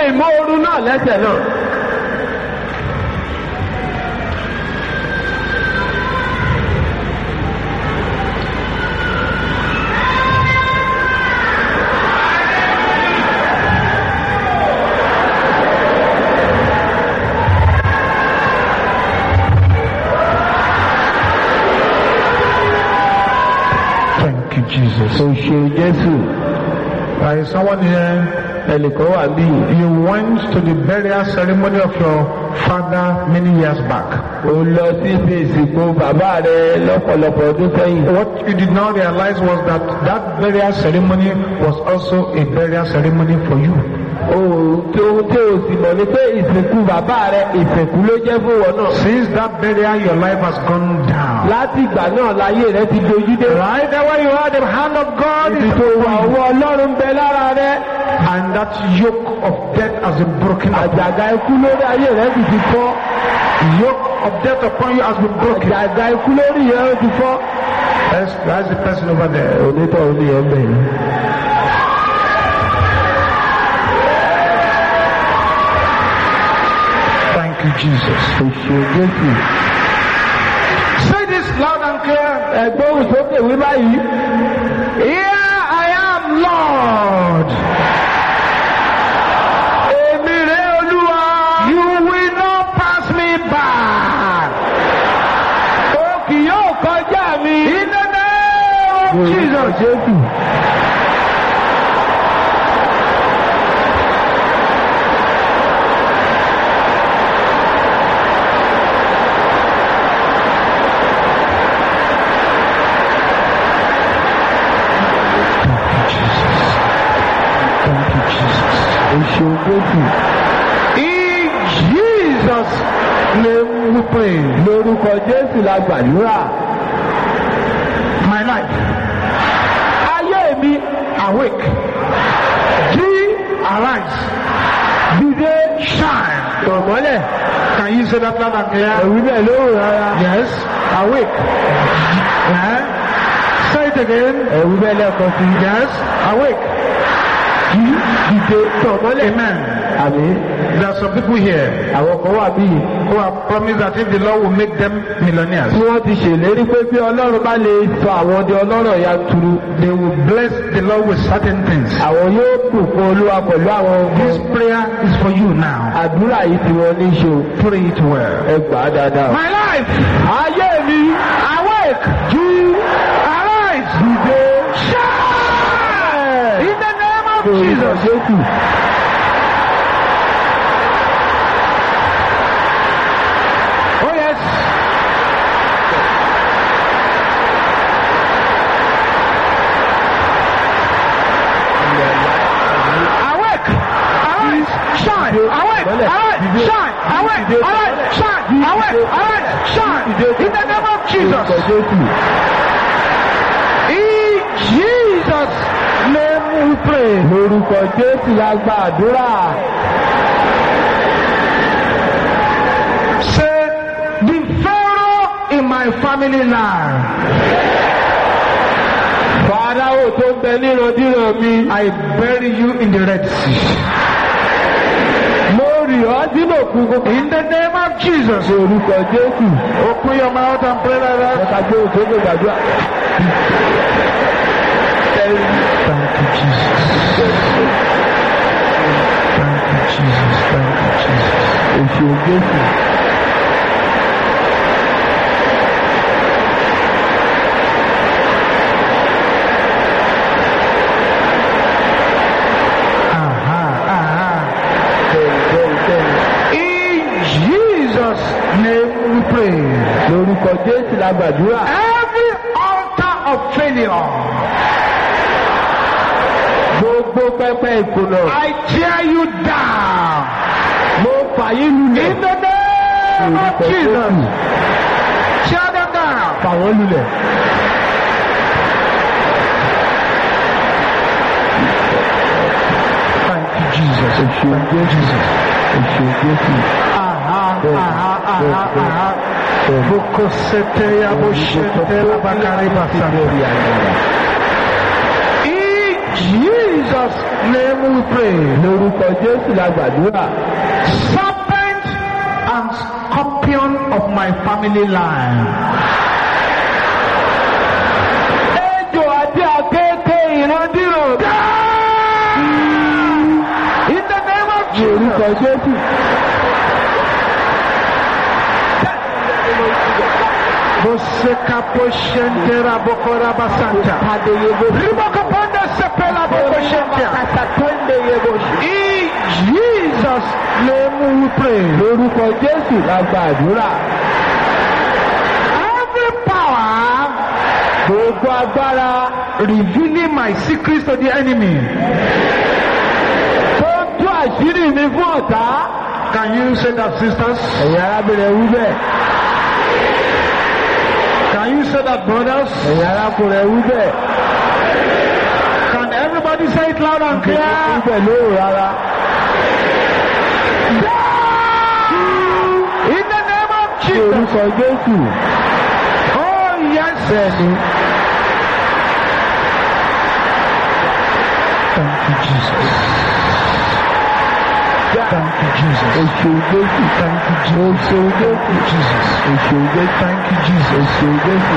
Jesus. So there is someone here. You went to the burial ceremony of your father many years back. What you did not realize was that that burial ceremony was also a burial ceremony for you. Since that burial, your life has gone down. Right there where you are, the hand of God is upon you. And that yoke of death has been broken up. Yoke of death upon you has been broken. That's, that's the person over there. Thank you, Jesus. Say this loud and clear. Here I am, Lord. You will not pass me by. In the name of Jesus. In Jesus' name we pray. My life. Awake. Be arise. Be there, shine. Can you say that loud and clear? Yes. Awake. Yeah. Say it again. Yes. Awake. Amen. There are some people here who have promised that if the Lord will make them millionaires, they will bless the Lord with certain things. This prayer is for you now. Pray it well. My life, awake, arise, shine in the name of Jesus. Shine, awake, alright, shine, awake, alright, shine, in the name of Jesus. In Jesus' name we pray. Say, the Pharaoh my family line. Fáráò tó ń bẹ nírandiran mi. I bury you in the Red Sea. Mo rì ọ́ sínú òkun gbogbo. In the name of Jesus. Orúkọ Jésù. Open your mouth and pray like that. Ẹ̀ka gbé òṣèlú gbàdúrà. Thank you, Jesus. Thank you, Jesus. Thank you, Jesus. Èsì Jésù. Lórúkọ Jésù la gbàdúrà. Every altar of failure. Gbogbo pẹpẹ ìkùnà. I tear you down. Mo fà yín lulẹ̀. In the name of Jesus. Tear them down. Fà wọ́n lulẹ̀. Thank you, Jesus. Èsì Jésù. Èsì Jésù. Aha, aha, aha, aha. Bukosete ya bushete la bakari basante. In Jesus' name we pray. Lórúkọ Jésù la gbàdúrà. Serpent and scorpion of my family line. Ejò àti àkééké ìrandíran. In the name of Lórúkọ Jesus. Jésù. Boseka poshentera bokora basanta. Riboko ponda sepela bokoshentia. In Jesus' name we pray. Lórúkọ Jésù la gbàdúrà. Every power Gbogbo agbára revealing my secrets to the enemy. tó ń tú àṣírí mi fún ọ̀tá. Can you say that, sisters? Ẹ̀yin arábìnrin wí bẹ́ẹ̀. Can you say that, brothers? Ẹ̀yin arákùnrin wí bẹ́ẹ̀. Can everybody say it loud and Wí clear? bẹ́ẹ̀ lóòrò rárá. In the name of Ní Jesus. orúkọ Jésù. Oh yes. Bẹ́ẹ̀ni. Thank you, Jesus. Thank you, Jesus. Èṣù Jésù. Thank you, Jesus. Èṣù Jésù. Jesus. Èṣù Jésù. Thank you, Jesus. Èṣù Jésù.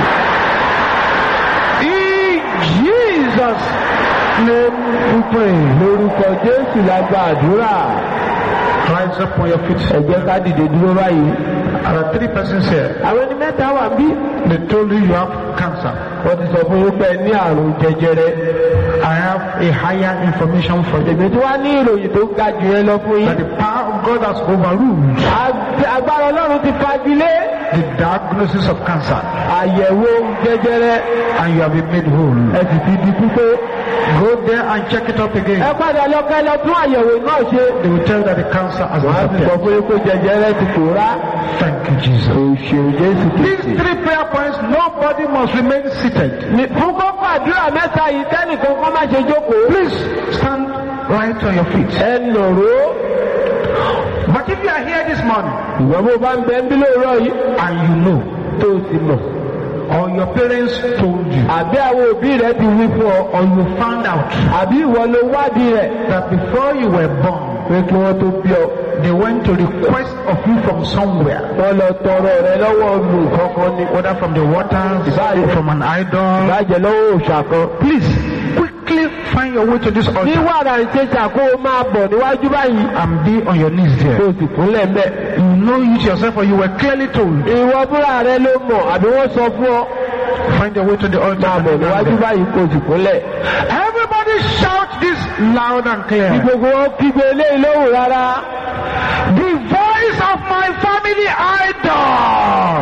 In Jesus' name we pray. Lórúkọ Jésù la gbàdúrà. Rise up on your feet. Ẹ jẹ́ ká dìde dúró báyìí. There are three persons here. Àwọn ẹni mẹ́ta wà bí. They told you you have cancer. Wọ́n ti sọ fún yín pé ẹ ní àrùn jẹjẹrẹ. I have a higher information for you. Èmi tí wàá ní ìròyìn tó ga jù yẹn lọ fún That yín. the power of God has overruled Ag- Agbára Ọlọ́run ti fagilé the diagnosis of cancer àyẹ̀wò jẹjẹrẹ. and you have been made whole. Ẹ sì ti di pípé. Go there and check it up Ẹ again. padà lọ kẹ́ lọ tún àyẹ̀wò náà ṣe. They will tell you that the cancer has Wọ́n á sì sọ disappeared. fún yín pé jẹjẹrẹ ti pòórá. Thank you, Jesus. Òṣèlú Jésù These Kristi. three prayer points, nobody must remain seated. Fún kókó àdúrà mẹ́ta yìí tẹ́nìkan kọ́ má ṣe jókòó. Please stand right on your feet. Ẹ nàró. But if you are here this morning Ìwọ́n bó bá ń bẹ ń bí lóòrọ̀ yìí. and you know, Tó o ti mọ̀. or your parents told you, Àbí àwọn òbí rẹ̀ ti wí fún ọ. or you found out Àbí ìwọ ló wádìí rẹ̀. that before you were born, Pé kí wọ́n tó bí ọ. they went to request of you from somewhere, Wọ́n lọ tọrọ rẹ lọ́wọ́ olù kankan ni. whether from the waters, from an idol. Ìbàjẹ́ lọ́wọ́ òòṣà kan. Please quickly find your way to this Ní altar wàrà ìṣe ṣàkóso máa bọ̀ níwájú báyìí. and be on your knees Kó there. o sì kúnlẹ̀ mbẹ́. You know it yourself, or you were clearly told. Ìwọ fúnra rẹ ló mọ̀ àbí wọ́n sọ fún ọ. Find your way to the Máa altar. bọ̀ níwájú báyìí kó o sì kúnlẹ̀. Everybody shout this loud and Kí clear. gbogbo wọn kígbe eléyìí lóhùn rárá. The voice of my family idol.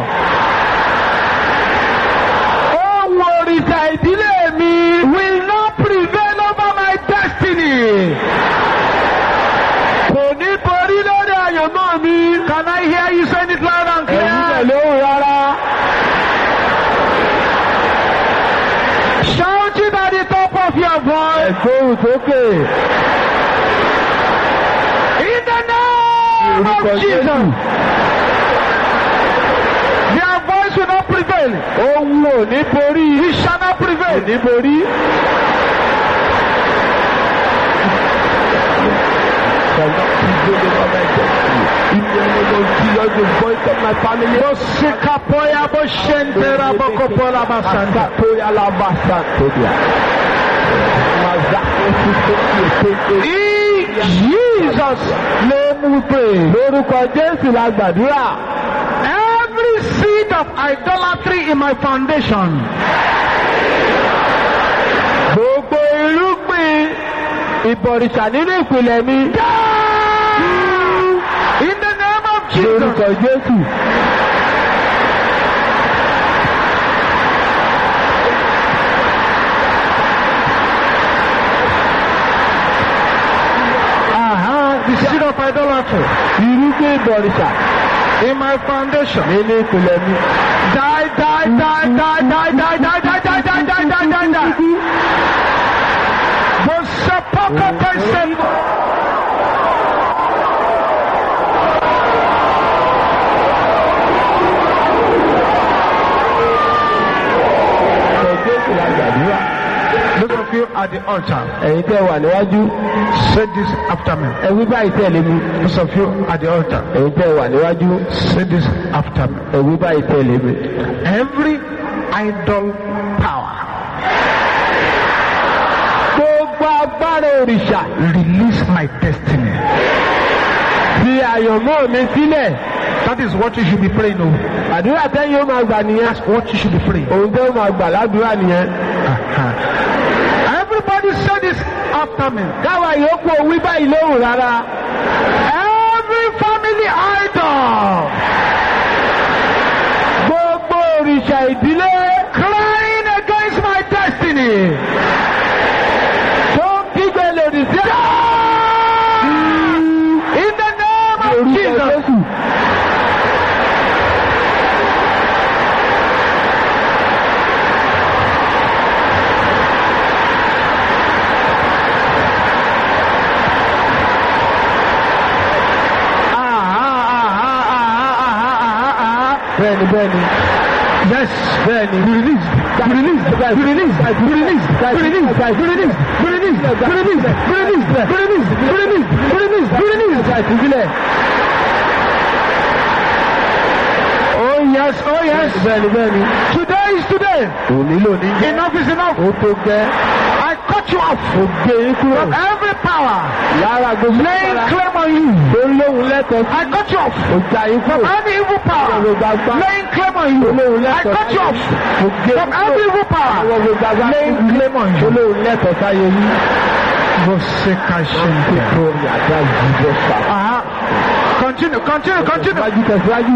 Ohun òrìṣà ìdílé mi Will not prevail over my destiny. kò ní borí lórí àyànmọ́ mi. Can I hear you saying it loud and Ẹ̀yin clear? tẹ̀ lóhùn rárá. Shout it at the top of your voice. Ẹ̀gbóhùn sókè. In the name Orúkọ of Jésù. Jesus. Their voice will not prevail prevail. Òun ò ní borí. He shall not prevail. Kò ní borí. Bosikapoya boshentera bokopola basanta. In Jesus' name we pray. Lórúkọ Jésù la gbàdúrà. Every seed of idolatry in my foundation. Gbogbo irúgbìn ìbọ̀rìṣà nínú ìpìlẹ̀ mi. In the name of Jesus. Lórúkọ Jésù. The seed of idolatry. Irúgbìn ìbọ̀rìṣà. In my foundation. Nínú ìpìlẹ̀ mi. Die, die, die, die, die, die, die, die, die, die, die, die, die, die. Bosapaka person. Those of you at the altar. Ẹ̀yin tẹ́ wà níwájú. Say this after me. Ẹ wí báyìí tẹ̀lé mi. Those of you at the altar. Ẹ̀yin tẹ́ wà níwájú. Say this after me. Ẹ wí báyìí tẹ̀lé mi. Every idol power. Gbogbo agbára òrìṣà. Release my destiny. Fi àyànmọ́ mi sílẹ̀. That is what you should be praying over. Àdúrà tẹ́yìn ó máa gbà nìyẹn. That's what you should be praying. Òun tẹ́ ó máa gbà ládùúrà nìyẹn. Everybody say this after me. Káwa yòókù wí báyìí lóhùn rárá. Every family idol. Gbogbo òrìṣà ìdílé. Crying against my destiny. Tó ń kígbe lòdì sí. In the name of Jesus. Bẹ́ẹ̀ni bẹ́ẹ̀ni. Yes, bẹ́ẹ̀ni. be released. Be released. Be released. Be released. Be released. Be released. Be released. Be released. Be released. Be released. Be released. Be released. Be released. Ìbílẹ̀. Oh yes, oh yes. Bẹ́ẹ̀ni bẹ́ẹ̀ni. Today is today. Òní lónìí. Enough is enough. Ó tó gẹ́. I cut you off. Ó gé yín kúrò. From every power. Lára gbogbo Laying ara. claim on you. Tó lóhun lẹ́tọ̀ọ́. I cut you off. Ó já yín From kúrò. any evil power. Laying claim on you. I cut you off. From every evil power. Laying claim on you. Olóhun lẹ́tọ̀ọ́ sáyé yín. Boseka Shente. Uh-huh. Continue, continue, continue. Tẹ̀síwájú tẹ̀síwájú.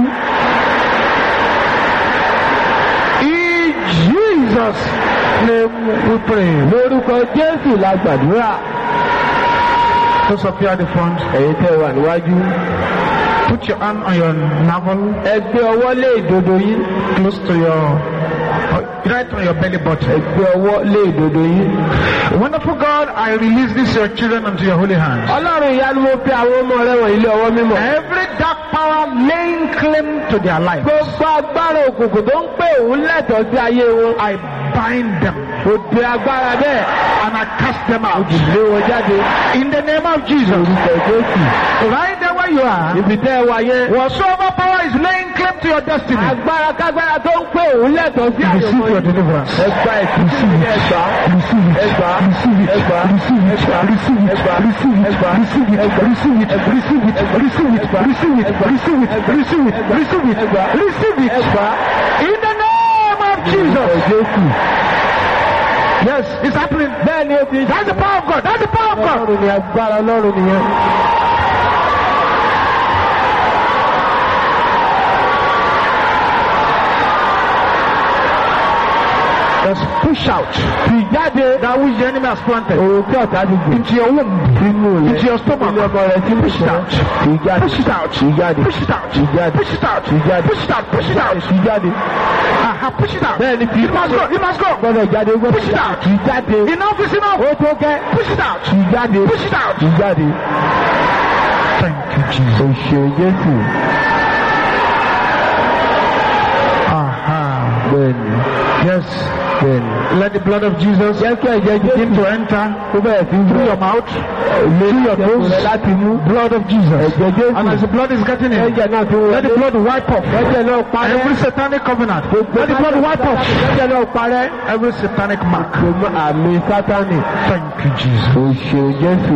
In Jesus' name we pray. Lórúkọ Jésù la gbàdúrà. Those of you at the front, Ẹ̀yin tẹ́ wà níwájú. put your hand on your navel, Ẹ gbé ọwọ́ lé ìdodo yín. close to your, right on your belly Ẹ button. gbé ọwọ́ lé ìdodo yín. Wonderful God, I release this your children unto your holy hands. Ọlọ́run ìyanu mo fi àwọn ọmọ rẹ wọ̀nyí lé ọwọ́ mímọ́. Every dark power laying claim to their life, Gbogbo agbára òkùnkùn tó ń pè òun lẹ́tọ̀ọ́ sí ayé wọn. I bind them Òde agbára bẹ́ẹ̀. and I cast them out. Lé wọn jáde. In the name of Jesus. Orúkọ Jésù. Right there where you are, Ibi tẹ́ ẹ wà yẹn. whatsoever power is laying claim to your destiny, Agbára kágbára tó ń pè òun lẹ́tọ̀ọ́ sí ayé receive your wọn. deliverance. Ẹ gba ìtúsí ẹgbà. Receive it. Ẹgbà. Receive it. Ẹgbà. Receive it. Ẹgbà. Receive it. Ẹgbà. Receive it. Ẹgbà. Receive it. Ẹgbà. Receive it. Ẹgbà. Receive it. Ẹgbà. Receive it. Ẹgbà. Receive it. Ẹgbà. Receive it. Ẹgbà. Receive it. Ẹgbà. Receive it. Ẹgbà. Receive it. Ẹgbà. In the name of Jesus. Jésù. Yes, it's happening. Bẹ́ẹ̀ ni o ti. That's the power of God. That's the power of God. Ọlọ́run ni agbára Ọlọ́run nìyẹn. Let's push out Fi jáde. that which the enemy has planted Òun tí ọ̀tá ti gbìn. into your womb, Inú rẹ̀. into your stomach. Ilé ọmọ rẹ̀ ti ń Push it sọ. out. Fi jáde. Push it out. Fi jáde. Push it out. Fi jáde. Push it out. Fi jáde. Push it out. Push it out. Fi jáde. Aha, push it out. Bẹ́ẹ̀ ni fi It must go. It must go. gbọ́dọ̀ jáde gbọ́dọ̀ Push it out. Fi jáde. Enough is enough. Ó tó kẹ́. Push it out. Fi jáde. Push it out. Fi jáde. Thank you, Jesus. O ṣeun Jésù. Aha. Bẹ́ẹ̀ni. Yes. Bẹ́ẹ̀ni. Let the blood of Jesus Jẹ́ kí ẹ̀jẹ̀ begin Jésù to enter kó bẹ̀rẹ̀ sí through your mouth, lórí through your ẹ̀jẹ̀ nose. rẹ̀ láti mú. Blood of Jesus. Ẹ̀jẹ̀ Jésù. And as the blood is getting in, Ẹ̀jẹ̀ náà ti let the wọlé. blood wipe off Ẹ̀jẹ̀ náà parẹ́. every satanic covenant. Let the blood wipe off Ẹ̀jẹ̀ náà parẹ́. every satanic mark. Gbogbo àmì Sátánì. Thank you, Jesus. O ṣeun Jésù.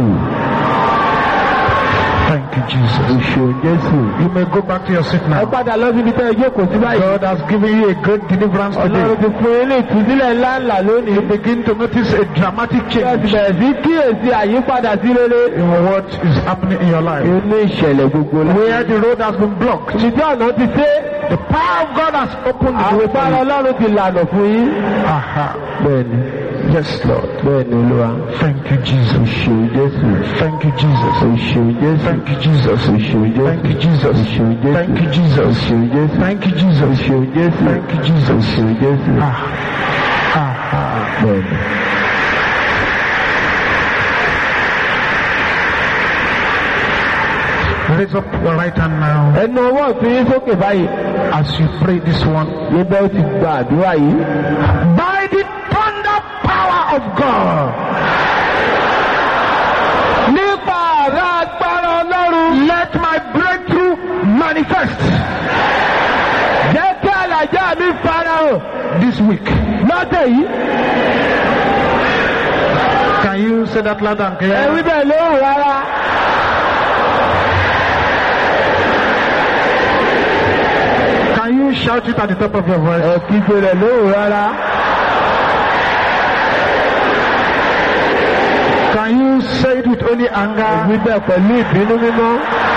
Thank you, Jesus. O ṣeun Jésù. You may go back to your seat Ẹ now. padà lọ síbi tẹ́ ẹ jókòó sí báyìí. God has given you a great deliverance Ọlọ́run today. ti fún yín ní ìtúsílẹ̀ ńláńlá lónìí. You begin to notice a dramatic Ẹ ti change bẹ̀rẹ̀ sí kíyèsí àyípadà sí rere. in what is happening in your life. Inú ìṣẹ̀lẹ̀ gbogbo la. Where the road has been blocked, Ìdí ọ̀nà ti ṣe. the power of God has opened the way for Àwòfáà you. Ọlọ́run ti lànà fún yín. Aha. Bẹ́ẹ̀ni. Yes, Lord. Bẹ́ẹ̀ni Olúwa. Thank you, O Jesus. ṣeun Jésù. Thank you, Jesus. O ṣeun Jésù. Thank you, Jesus. O ṣeun Jésù. Thank you, Jesus. O ṣeun Jésù. Thank you, O Jesus. ṣeun Jésù. Thank you, O Jesus. ṣeun Jésù. Thank you, O Jesus. ṣeun Jésù. Ah. Aha. Bẹ́ẹ̀ni. Raise up your right hand now Ẹnu ọwọ́ ọ̀tún yín sókè báyìí. as you pray this one. Níbẹ̀ ó ti gba àdúrà yìí. By the thunder power of God, Nípa àrà agbára Ọlọ́run. let my breakthrough manifest Jẹ́ kí àlàjá mi farahàn this week. lọ́tẹ̀ yìí. Can you say that loud and clear? Ẹ̀wí bẹ́ẹ̀ lóhùn rárá. Can you shout it at the top of your voice? Ẹ kígbe rẹ̀ lóhùn rárá. Can you say it with only anger? Ẹ̀wí bẹ́ẹ̀ pẹ̀lú ìbínú mímọ́.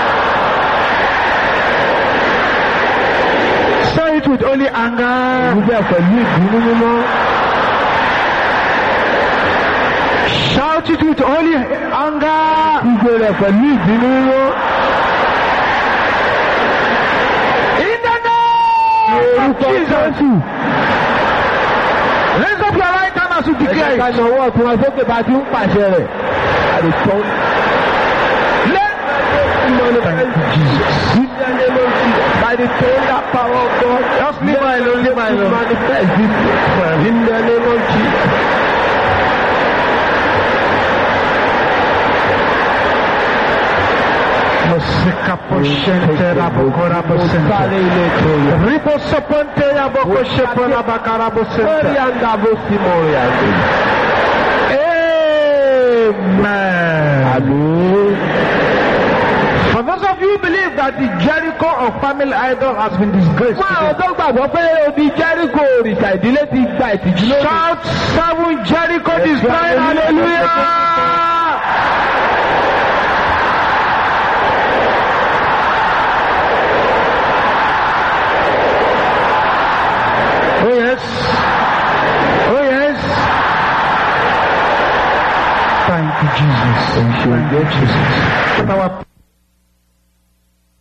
Say it with only anger. Ẹ̀wí bẹ́ẹ̀ pẹ̀lú ìbínú mímọ́. Shout it with only anger. Kígbe rẹ̀ pẹ̀lú ìbínú mímọ́. In the name of Jesus. Raise up your right hand as you Ẹ̀jẹ̀ declare ká it. na ọwọ́ ọ̀tún wa sókè bá ti ń pàṣẹ rẹ̀. Àdìsọ́n. Let Thank you, Jesus. In the name of Jesus. By the thunder power of God. Just leave my alone, leave my let it alone. manifest this way. In the name of Jesus. Musika poshente rabokora bosente. Sáré ilé tó yẹ. Ripo soponte yaboko shepona bakara Lórí bosente. àǹdà bó sí mọ́ rẹ̀ àgbè. Amen. Àmín. For those of you who believe that the Jericho of family idol has been disgraced Fún àwọn today, tó gbàgbọ́ pé odi Jẹ́ríkò òrìṣà ìdílé ti gba ìtìjú lónìí. shout seven Jericho destroyed, hallelujah! Oh yes. Oh yes. Thank you, Jesus. Thank you, Jesus. Put our